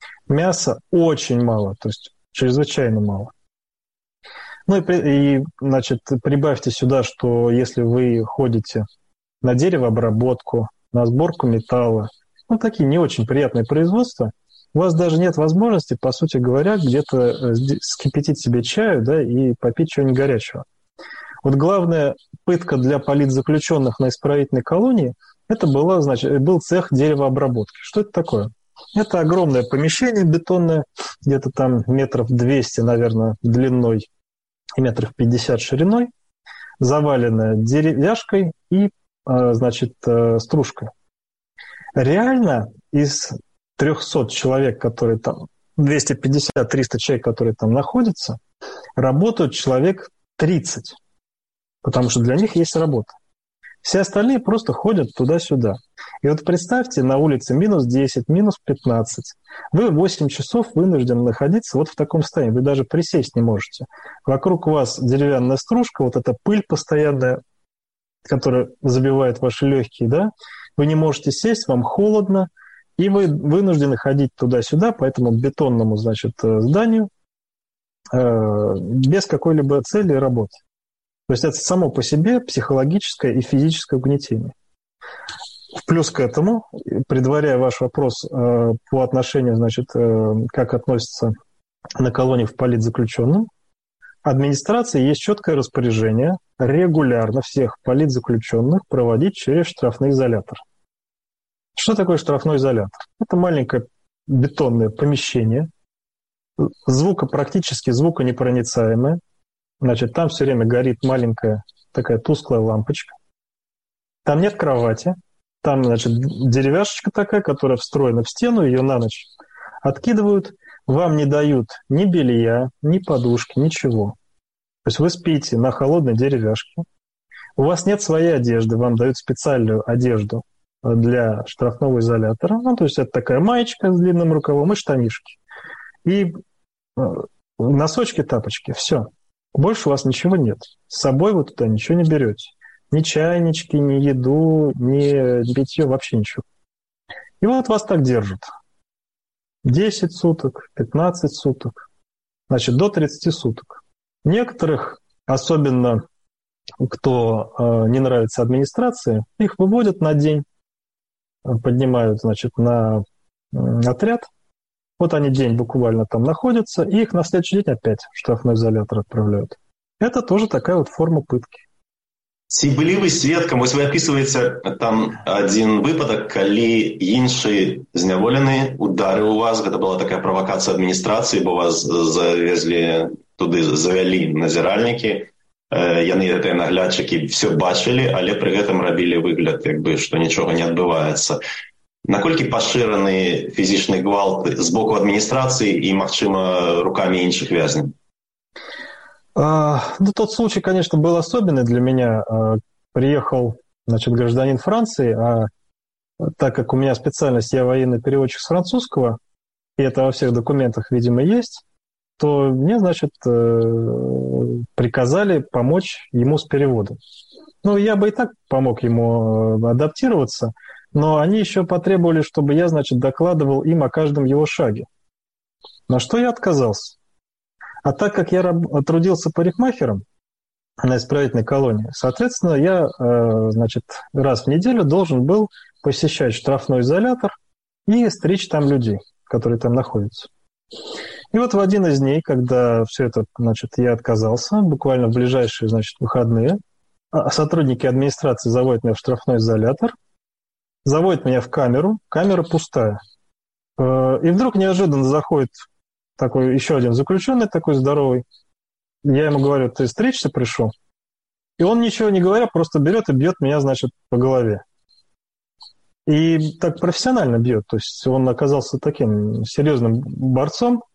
Мяса очень мало, то есть чрезвычайно мало. Ну и значит, прибавьте сюда, что если вы ходите на деревообработку, на сборку металла, ну, такие не очень приятные производства, у вас даже нет возможности, по сути говоря, где-то скипятить себе чаю, да, и попить чего-нибудь горячего. Вот главная пытка для политзаключенных на исправительной колонии – это был цех деревообработки. Что это такое? Это огромное помещение бетонное, где-то там метров 200, наверное, длиной и метров 50 шириной, заваленное деревяшкой и, значит, стружкой. Реально из 300 человек, которые там, 250-300 человек, которые там находятся, работают человек 30, потому что для них есть работа. Все остальные просто ходят туда-сюда. И вот представьте, на улице минус 10, минус 15. Вы 8 часов вынуждены находиться вот в таком состоянии. Вы даже присесть не можете. Вокруг вас деревянная стружка, вот эта пыль постоянная, которая забивает ваши легкие, да? Вы не можете сесть, вам холодно, и вы вынуждены ходить туда-сюда по этому бетонному, значит, зданию без какой-либо цели и работы. То есть это само по себе психологическое и физическое угнетение. Плюс к этому, предваряя ваш вопрос по отношению, значит, как относятся на колонии в политзаключенным, администрации есть четкое распоряжение регулярно всех политзаключенных проводить через штрафный изолятор. Что такое штрафной изолятор? Это маленькое бетонное помещение, практически звуконепроницаемое. Значит, там все время горит маленькая такая тусклая лампочка. Там нет кровати. Там, значит, деревяшечка такая, которая встроена в стену, ее на ночь откидывают. Вам не дают ни белья, ни подушки, ничего. То есть вы спите на холодной деревяшке. У вас нет своей одежды, вам дают специальную одежду для штрафного изолятора. Ну, то есть это такая маечка с длинным рукавом и штанишки. И носочки, тапочки, все. Больше у вас ничего нет. С собой вы туда ничего не берете. Ни чайнички, ни еду, ни питье, вообще ничего. И вот вас так держат. 10 суток, 15 суток, значит, до 30 суток. Некоторых, особенно кто не нравится администрации, их выводят на день, поднимают, значит, на отряд. Вот они день буквально там находятся, и их на следующий день опять в штрафной изолятор отправляют. Это тоже такая вот форма пытки. Ці былі вы сведкам, вось вы апісваеце там адзін выпадак, калі іншы зняволены ударыў вас, гэта была такая правакацыя адміністрацыі, бо вас завезлі туды, завялі назіральнікі, яны гэтыя наглядчыкі все бачылі, але пры гэтым рабілі выгляд, як бы, што нічога не адбываецца. Наколькі пашыраны фізічны гвалт з боку адміністрацыі і, магчыма, рукамі іншых вязняў? Ну, тот случай, конечно, был особенный для меня. Приехал, значит, гражданин Франции, а так как у меня специальность, я военный переводчик с французского, и это во всех документах, видимо, есть, то мне, значит, приказали помочь ему с переводом. Ну, я бы и так помог ему адаптироваться, но они еще потребовали, чтобы я, значит, докладывал им о каждом его шаге. На что я отказался. А так как я трудился парикмахером на исправительной колонии, соответственно, я, значит, раз в неделю должен был посещать штрафной изолятор и стричь там людей, которые там находятся. И вот в один из дней, когда все это, значит, я отказался, буквально в ближайшие, значит, выходные, сотрудники администрации заводят меня в штрафной изолятор, заводят меня в камеру, камера пустая. И вдруг неожиданно заходит такой еще один заключенный, такой здоровый. Я ему говорю: ты стричься пришел? И он, ничего не говоря, просто берет и бьет меня, значит, по голове. И так профессионально бьет. То есть он оказался таким серьезным борцом,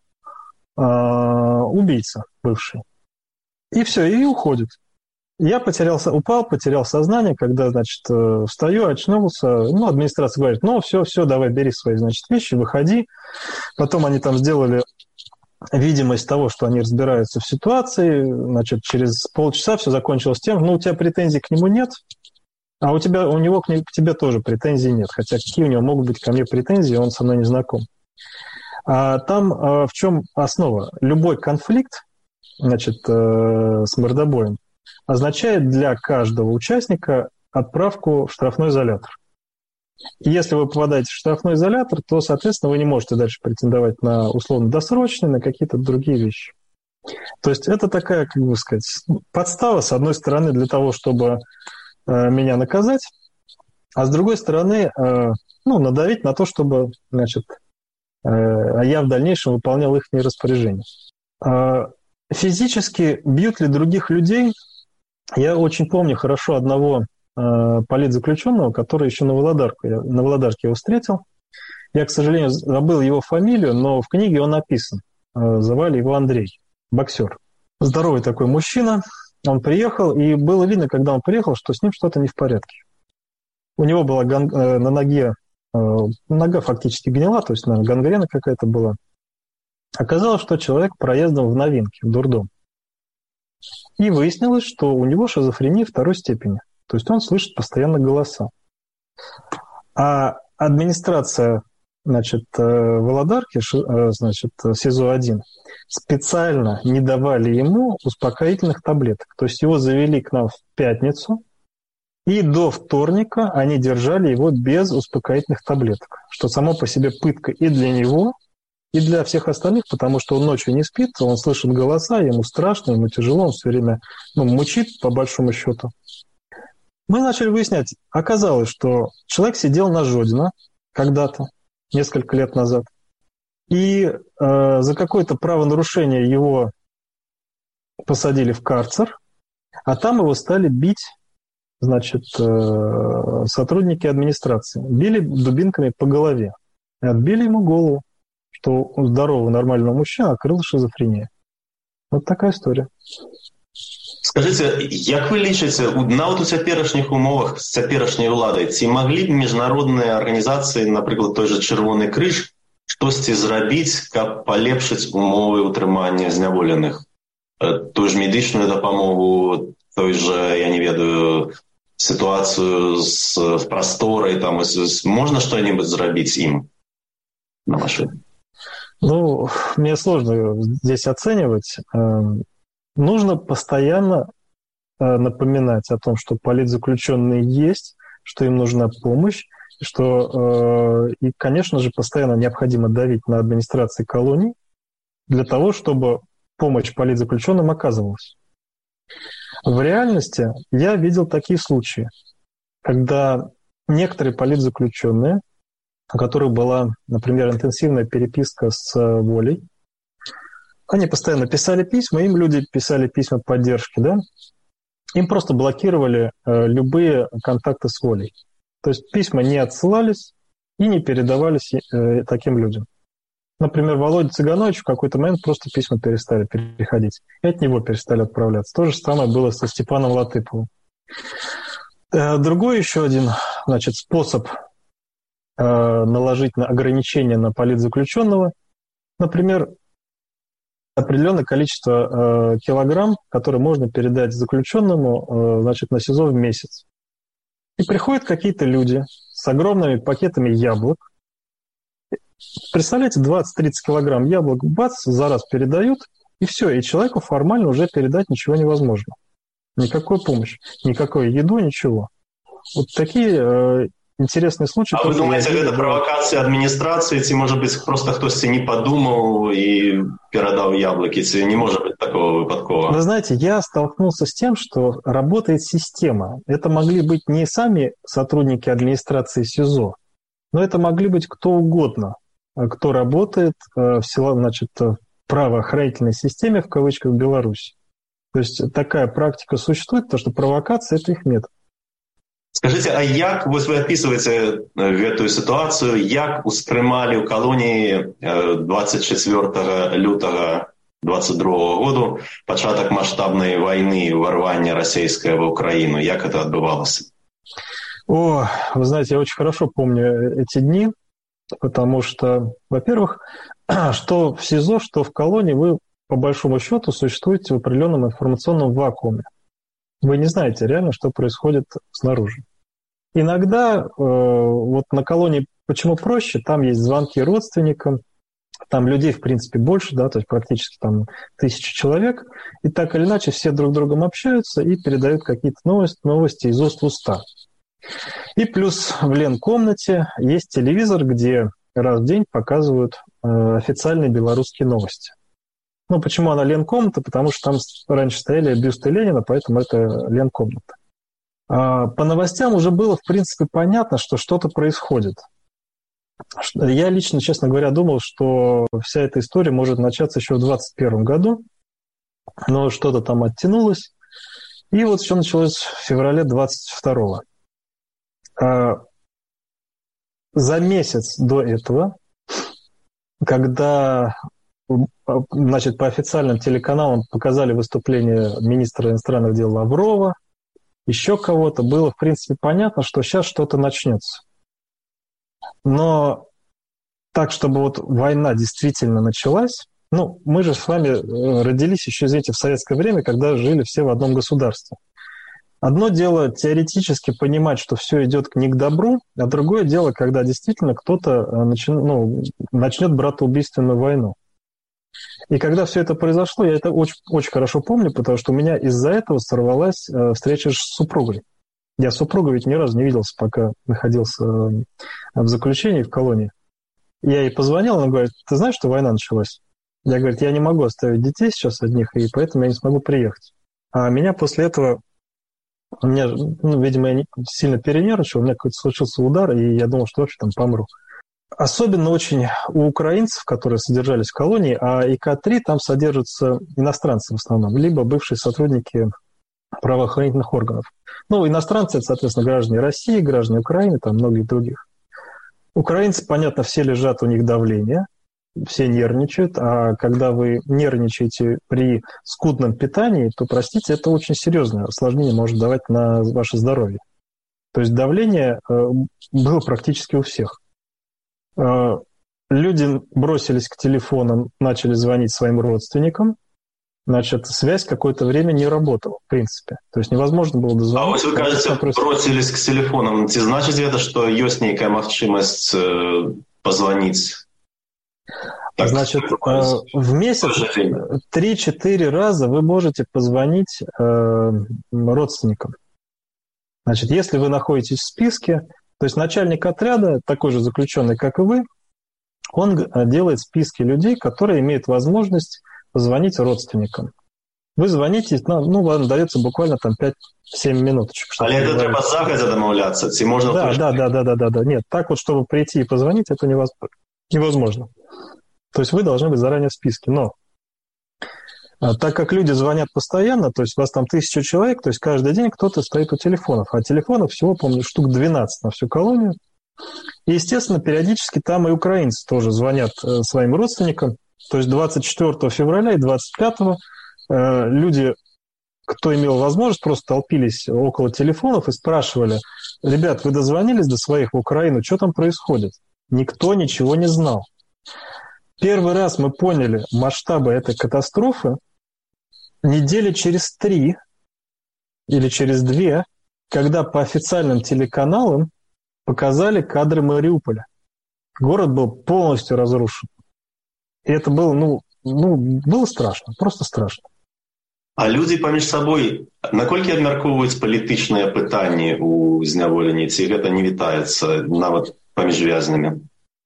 убийца бывший. И все, и уходит. Я упал, потерял сознание, когда, значит, встаю, очнулся. Ну, администрация говорит: ну, все, давай, бери свои, значит, вещи, выходи. Потом они там сделали видимость того, что они разбираются в ситуации. Значит, через полчаса все закончилось тем: ну, у тебя претензий к нему нет, а у него к тебе тоже претензий нет. Хотя какие у него могут быть ко мне претензии, он со мной не знаком. Там в чем основа? Любой конфликт, значит, с мордобоем означает для каждого участника отправку в штрафной изолятор. И если вы попадаете в штрафной изолятор, то, соответственно, вы не можете дальше претендовать на условно-досрочные, на какие-то другие вещи. То есть это такая, как бы сказать, подстава, с одной стороны, для того, чтобы меня наказать, а с другой стороны, надавить на то, чтобы, значит, я в дальнейшем выполнял их распоряжения. Физически бьют ли других людей? Я очень помню хорошо одного политзаключенного, который еще на Володарке его встретил. Я, к сожалению, забыл его фамилию, но в книге он написан. Звали его Андрей, боксер. Здоровый такой мужчина. Он приехал, и было видно, когда он приехал, что с ним что-то не в порядке. У него была на ноге, нога фактически гнила, то есть гангрена какая-то была. Оказалось, что человек проездом в новинке, в дурдом. И выяснилось, что у него шизофрения второй степени. То есть он слышит постоянно голоса. А администрация, значит, Володарки, значит, СИЗО-1, специально не давали ему успокоительных таблеток. То есть его завели к нам в пятницу, и до вторника они держали его без успокоительных таблеток, что само по себе пытка и для него, и для всех остальных, потому что он ночью не спит, он слышит голоса, ему страшно, ему тяжело, он все время мучит, по большому счету. Мы начали выяснять. Оказалось, что человек сидел на Жодино когда-то, несколько лет назад, и за какое-то правонарушение его посадили в карцер, а там его стали бить, значит, сотрудники администрации. Били дубинками по голове. И отбили ему голову, что у здорового нормального мужчины окрыла шизофрения. Вот такая история. Скажите, як вы лічыце, нават у цяперашніх умовах з цяперашняй уладай, ці маглі б міжнародныя арганізацыі, напрыклад, той же Чырвоны крыж, штосьці зрабіць, каб палепшыць умовы ўтрымання зняволеных? Тую ж медычную дапамогу, той же, я не ведаю, ситуацию с просторой, там, можно что-нибудь зрабіць ім на вашей? Мне сложно здесь оценивать. Нужно постоянно напоминать о том, что политзаключенные есть, что им нужна помощь, что, и, конечно же, постоянно необходимо давить на администрации колоний для того, чтобы помощь политзаключенным оказывалась. В реальности я видел такие случаи, когда некоторые политзаключенные, у которых была, например, интенсивная переписка с волей, они постоянно писали письма, им люди писали письма поддержки, да? Им просто блокировали любые контакты с волей. То есть письма не отсылались и не передавались таким людям. Например, Володе Цыгановичу в какой-то момент просто письма перестали переходить, и от него перестали отправляться. То же самое было со Степаном Латыповым. Другой еще один, значит, способ наложить ограничения на политзаключенного, например, определенное количество килограмм, которые можно передать заключенному, значит, на СИЗО в месяц. И приходят какие-то люди с огромными пакетами яблок. Представляете, 20-30 килограмм яблок, бац, за раз передают, и все, и человеку формально уже передать ничего невозможно. Никакой помощи, никакой еду, ничего. Вот такие интересные случаи. А вы думаете, это провокация администрации, ці, может быть, просто кто-то не подумал и передал яблоки, ці не может быть такого выпадкового? Вы знаете, я столкнулся с тем, что работает система. Это могли быть не сами сотрудники администрации СИЗО, но это могли быть кто угодно, кто работает в правоохранительной системе, в кавычках, в Беларуси. То есть такая практика существует, потому что провокация – это их метод. Скажите, а як вы описываете эту ситуацию, як успрымалі ў калоніі 24 лютага 22 году пачатак масштабной войны, ворвання расійскае в Украину? Як это отбывалось? Вы знаете, я очень хорошо помню эти дни, потому что, во-первых, что в СИЗО, что в колонии, вы по большому счету существуете в определенном информационном вакууме. Вы не знаете реально, что происходит снаружи. Иногда вот на колонии почему проще? Там есть звонки родственникам, Там людей, в принципе, больше, да, то есть практически там 1000 человек. И так или иначе все друг с другом общаются и передают какие-то новости из уст в уста. И плюс в Ленкомнате есть телевизор, где раз в день показывают официальные белорусские новости. Ну, почему она Ленкомната? Потому что там раньше стояли бюсты Ленина, поэтому это Ленкомната. По новостям уже было, в принципе, понятно, что что-то происходит. Я лично, честно говоря, думал, что вся эта история может начаться еще в 2021 году, но что-то там оттянулось. И вот все началось в феврале 2022. За месяц до этого, когда, значит, по официальным телеканалам показали выступление министра иностранных дел Лаврова, еще кого-то, было, в принципе, понятно, что сейчас что-то начнется. Но так, чтобы вот война действительно началась, ну, мы же с вами родились еще, извините, в советское время, когда жили все в одном государстве. Одно дело теоретически понимать, что все идет не к добру, а другое дело, когда действительно кто-то начнет братоубийственную войну. И когда все это произошло, я это очень, очень хорошо помню, потому что у меня из-за этого сорвалась встреча с супругой. Я с супругой ведь ни разу не виделся, пока находился в заключении в колонии. Я ей позвонил, она говорит: ты знаешь, что война началась? Я, говорит, я не могу оставить детей сейчас одних, и поэтому я не смогу приехать. А меня после этого, видимо, я сильно перенервничал, у меня какой-то случился удар, и я думал, что вообще там помру. Особенно очень у украинцев, которые содержались в колонии, а ИК-3 там содержатся иностранцы в основном, либо бывшие сотрудники правоохранительных органов. Ну, иностранцы, это, соответственно, граждане России, граждане Украины, там многих других. Украинцы, понятно, все лежат, у них давление, все нервничают, а когда вы нервничаете при скудном питании, то, простите, это очень серьезное осложнение может давать на ваше здоровье. То есть давление было практически у всех. Люди бросились к телефонам, начали звонить своим родственникам. Значит, связь какое-то время не работала, в принципе. То есть невозможно было дозвониться. А вот вы кажете, бросились к телефонам. Ці значит это, что есть некая магчимость позвонить? Так, значит, в месяц 3-4 раза вы можете позвонить родственникам. Значит, если вы находитесь в списке, то есть начальник отряда, такой же заключенный, как и вы, он делает списки людей, которые имеют возможность позвонить родственникам. Вы звоните, вам дается буквально там 5-7 минуточек. Але это треба загодя домовляться? Ці можно Да. Нет, так вот, чтобы прийти и позвонить, это невозможно. То есть вы должны быть заранее в списке. Но так как люди звонят постоянно, то есть у вас там 1000 человек, то есть каждый день кто-то стоит у телефонов. А телефонов всего, помню, штук 12 на всю колонию. И, естественно, периодически там и украинцы тоже звонят своим родственникам. То есть 24 февраля и 25 люди, кто имел возможность, просто толпились около телефонов и спрашивали: ребят, вы дозвонились до своих в Украину, что там происходит? Никто ничего не знал. Первый раз мы поняли масштабы этой катастрофы недели через 3 или через 2, когда по официальным телеканалам показали кадры Мариуполя. Город был полностью разрушен. И это было, было страшно, просто страшно. А люди паміж сабой, наколькі абмяркоўваюць палітычныя пытанні ў зняволенні, ці гэта не вітаецца нават паміж вязнямі?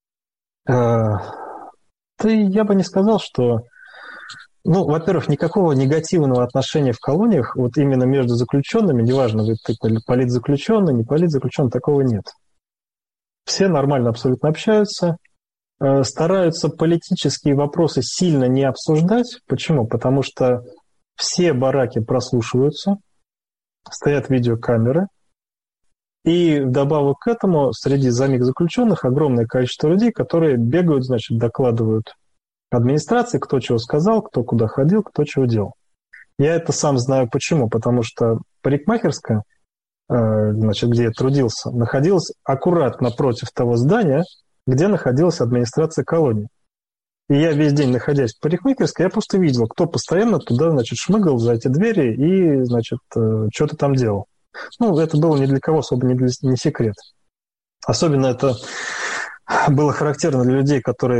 Я бы не сказал, что... во-первых, никакого негативного отношения в колониях, вот именно между заключенными, неважно, вы политзаключенный, не политзаключенный, такого нет. Все нормально абсолютно общаются, стараются политические вопросы сильно не обсуждать. Почему? Потому что все бараки прослушиваются, стоят видеокамеры, и вдобавок к этому среди самих заключенных огромное количество людей, которые бегают, значит, докладывают администрации, кто чего сказал, кто куда ходил, кто чего делал. Я это сам знаю почему. Потому что парикмахерская, значит, где я трудился, находилась аккуратно напротив того здания, где находилась администрация колонии. И я весь день, находясь в парикмахерской, я просто видел, кто постоянно туда, значит, шмыгал за эти двери и, значит, что-то там делал. Это было ни для кого особо не секрет. Особенно это было характерно для людей, которые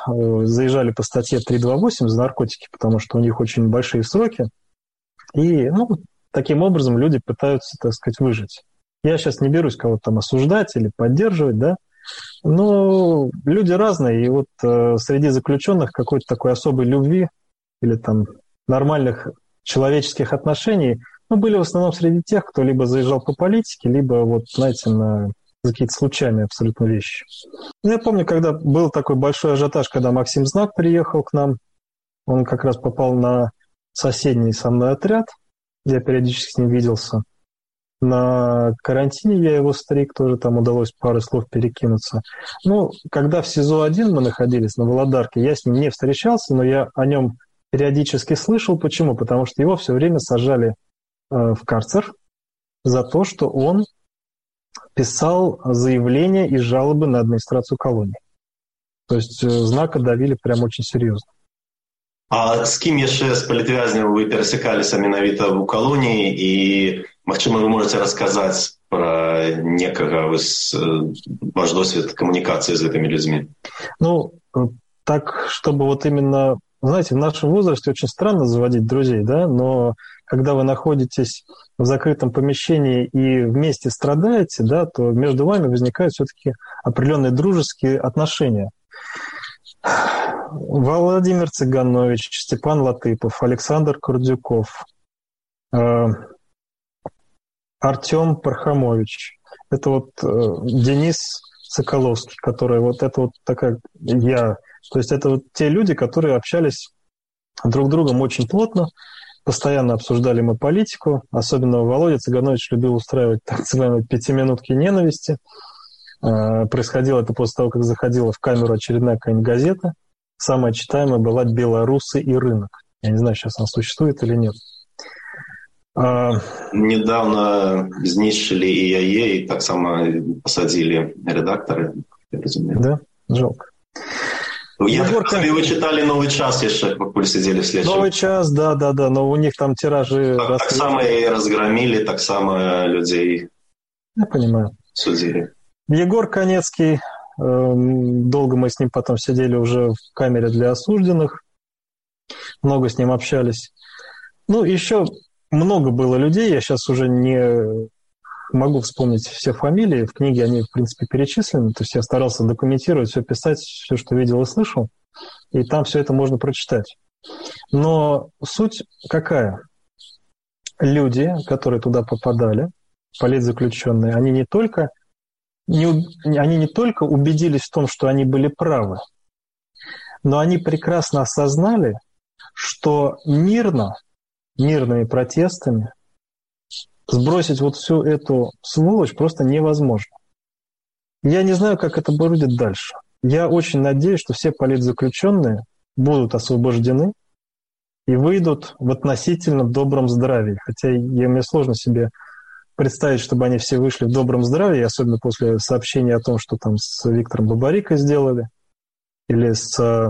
заезжали по статье 328 за наркотики, потому что у них очень большие сроки. И таким образом люди пытаются, так сказать, выжить. Я сейчас не берусь кого-то там осуждать или поддерживать, да, но люди разные, и вот среди заключенных какой-то такой особой любви или там нормальных человеческих отношений, были в основном среди тех, кто либо заезжал по политике, либо, вот, знаете, на какие-то случайные абсолютно вещи. Я помню, когда был такой большой ажиотаж, когда Максим Знак приехал к нам, он как раз попал на соседний со мной отряд, я периодически с ним виделся. На карантине я его стриг, тоже там удалось пару слов перекинуться. Когда в СИЗО-1 мы находились, на Володарке, я с ним не встречался, но я о нем периодически слышал. Почему? Потому что его все время сажали в карцер за то, что он писал заявления и жалобы на администрацию колонии. То есть Знака давили прям очень серьезно. А з кім яшчэ з палітвязняў вы перасякаліся менавіта ў калоніі і, магчыма, вы можете расказаць пра некага ваш досвед камунікацыі з гэтымі людзьмі? Так, чтобы вот именно... Знаете, в нашем возрасте очень странно заводить друзей, да, но когда вы находитесь в закрытом помещении и вместе страдаете, да, то между вами возникают все-таки определенные дружеские отношения. Владимир Цыганович, Степан Латыпов, Александр Курдюков, Артем Пархамович. Это вот Денис Соколовский, который вот это вот такая я. То есть это вот те люди, которые общались друг с другом очень плотно, постоянно обсуждали мы политику. Особенно Володя Цыганович любил устраивать так называемые пятиминутки ненависти. Происходило это после того, как заходила в камеру очередная какая-нибудь газета. Самая читаемая была «Белорусы и рынок». Я не знаю, сейчас она существует или нет. Недавно знищили и яе, и так само посадили редакторы. Да? Жалко. Вы читали «Новый час» еще, покуль сидели в следующем. «Новый час», да, но у них там тиражи... Так само и разгромили, так само людей... Я понимаю. Судили. Егор Конецкий, долго мы с ним потом сидели уже в камере для осужденных, много с ним общались. Еще много было людей, я сейчас уже не могу вспомнить все фамилии, в книге они, в принципе, перечислены, то есть я старался документировать, все писать, все, что видел и слышал, и там все это можно прочитать. Но суть какая? Люди, которые туда попадали, политзаключенные, они не только убедились в том, что они были правы, но они прекрасно осознали, что мирными протестами сбросить вот всю эту сволочь просто невозможно. Я не знаю, как это будет дальше. Я очень надеюсь, что все политзаключенные будут освобождены и выйдут в относительно добром здравии. Хотя мне сложно себе представить, чтобы они все вышли в добром здравии, особенно после сообщения о том, что там с Виктором Бабарико сделали, или с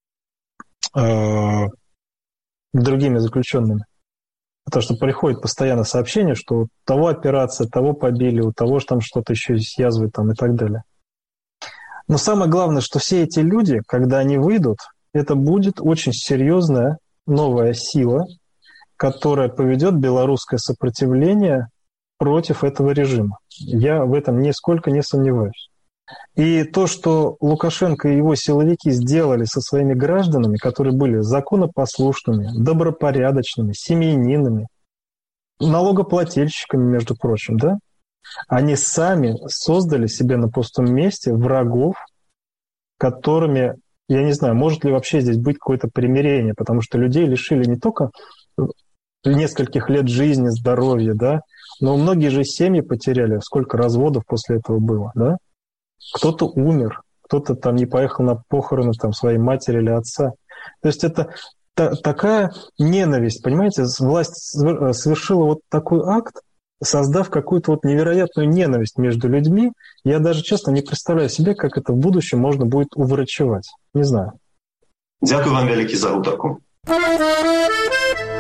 другими заключенными. Потому что приходит постоянно сообщение, что у того операция, того побили, у того же там что-то еще с язвой там и так далее. Но самое главное, что все эти люди, когда они выйдут, это будет очень серьезная новая сила, которая поведет белорусское сопротивление против этого режима. Я в этом нисколько не сомневаюсь. И то, что Лукашенко и его силовики сделали со своими гражданами, которые были законопослушными, добропорядочными, семьянинами, налогоплательщиками, между прочим, да, они сами создали себе на пустом месте врагов, которыми, я не знаю, может ли вообще здесь быть какое-то примирение, потому что людей лишили не только нескольких лет жизни, здоровья, да, но многие же семьи потеряли, сколько разводов после этого было, да. Кто-то умер, кто-то там не поехал на похороны там, своей матери или отца. То есть это такая ненависть, понимаете? Власть совершила вот такой акт, создав какую-то вот невероятную ненависть между людьми. Я даже, честно, не представляю себе, как это в будущем можно будет уврачевать. Не знаю. Дякую вам великий за гутарку.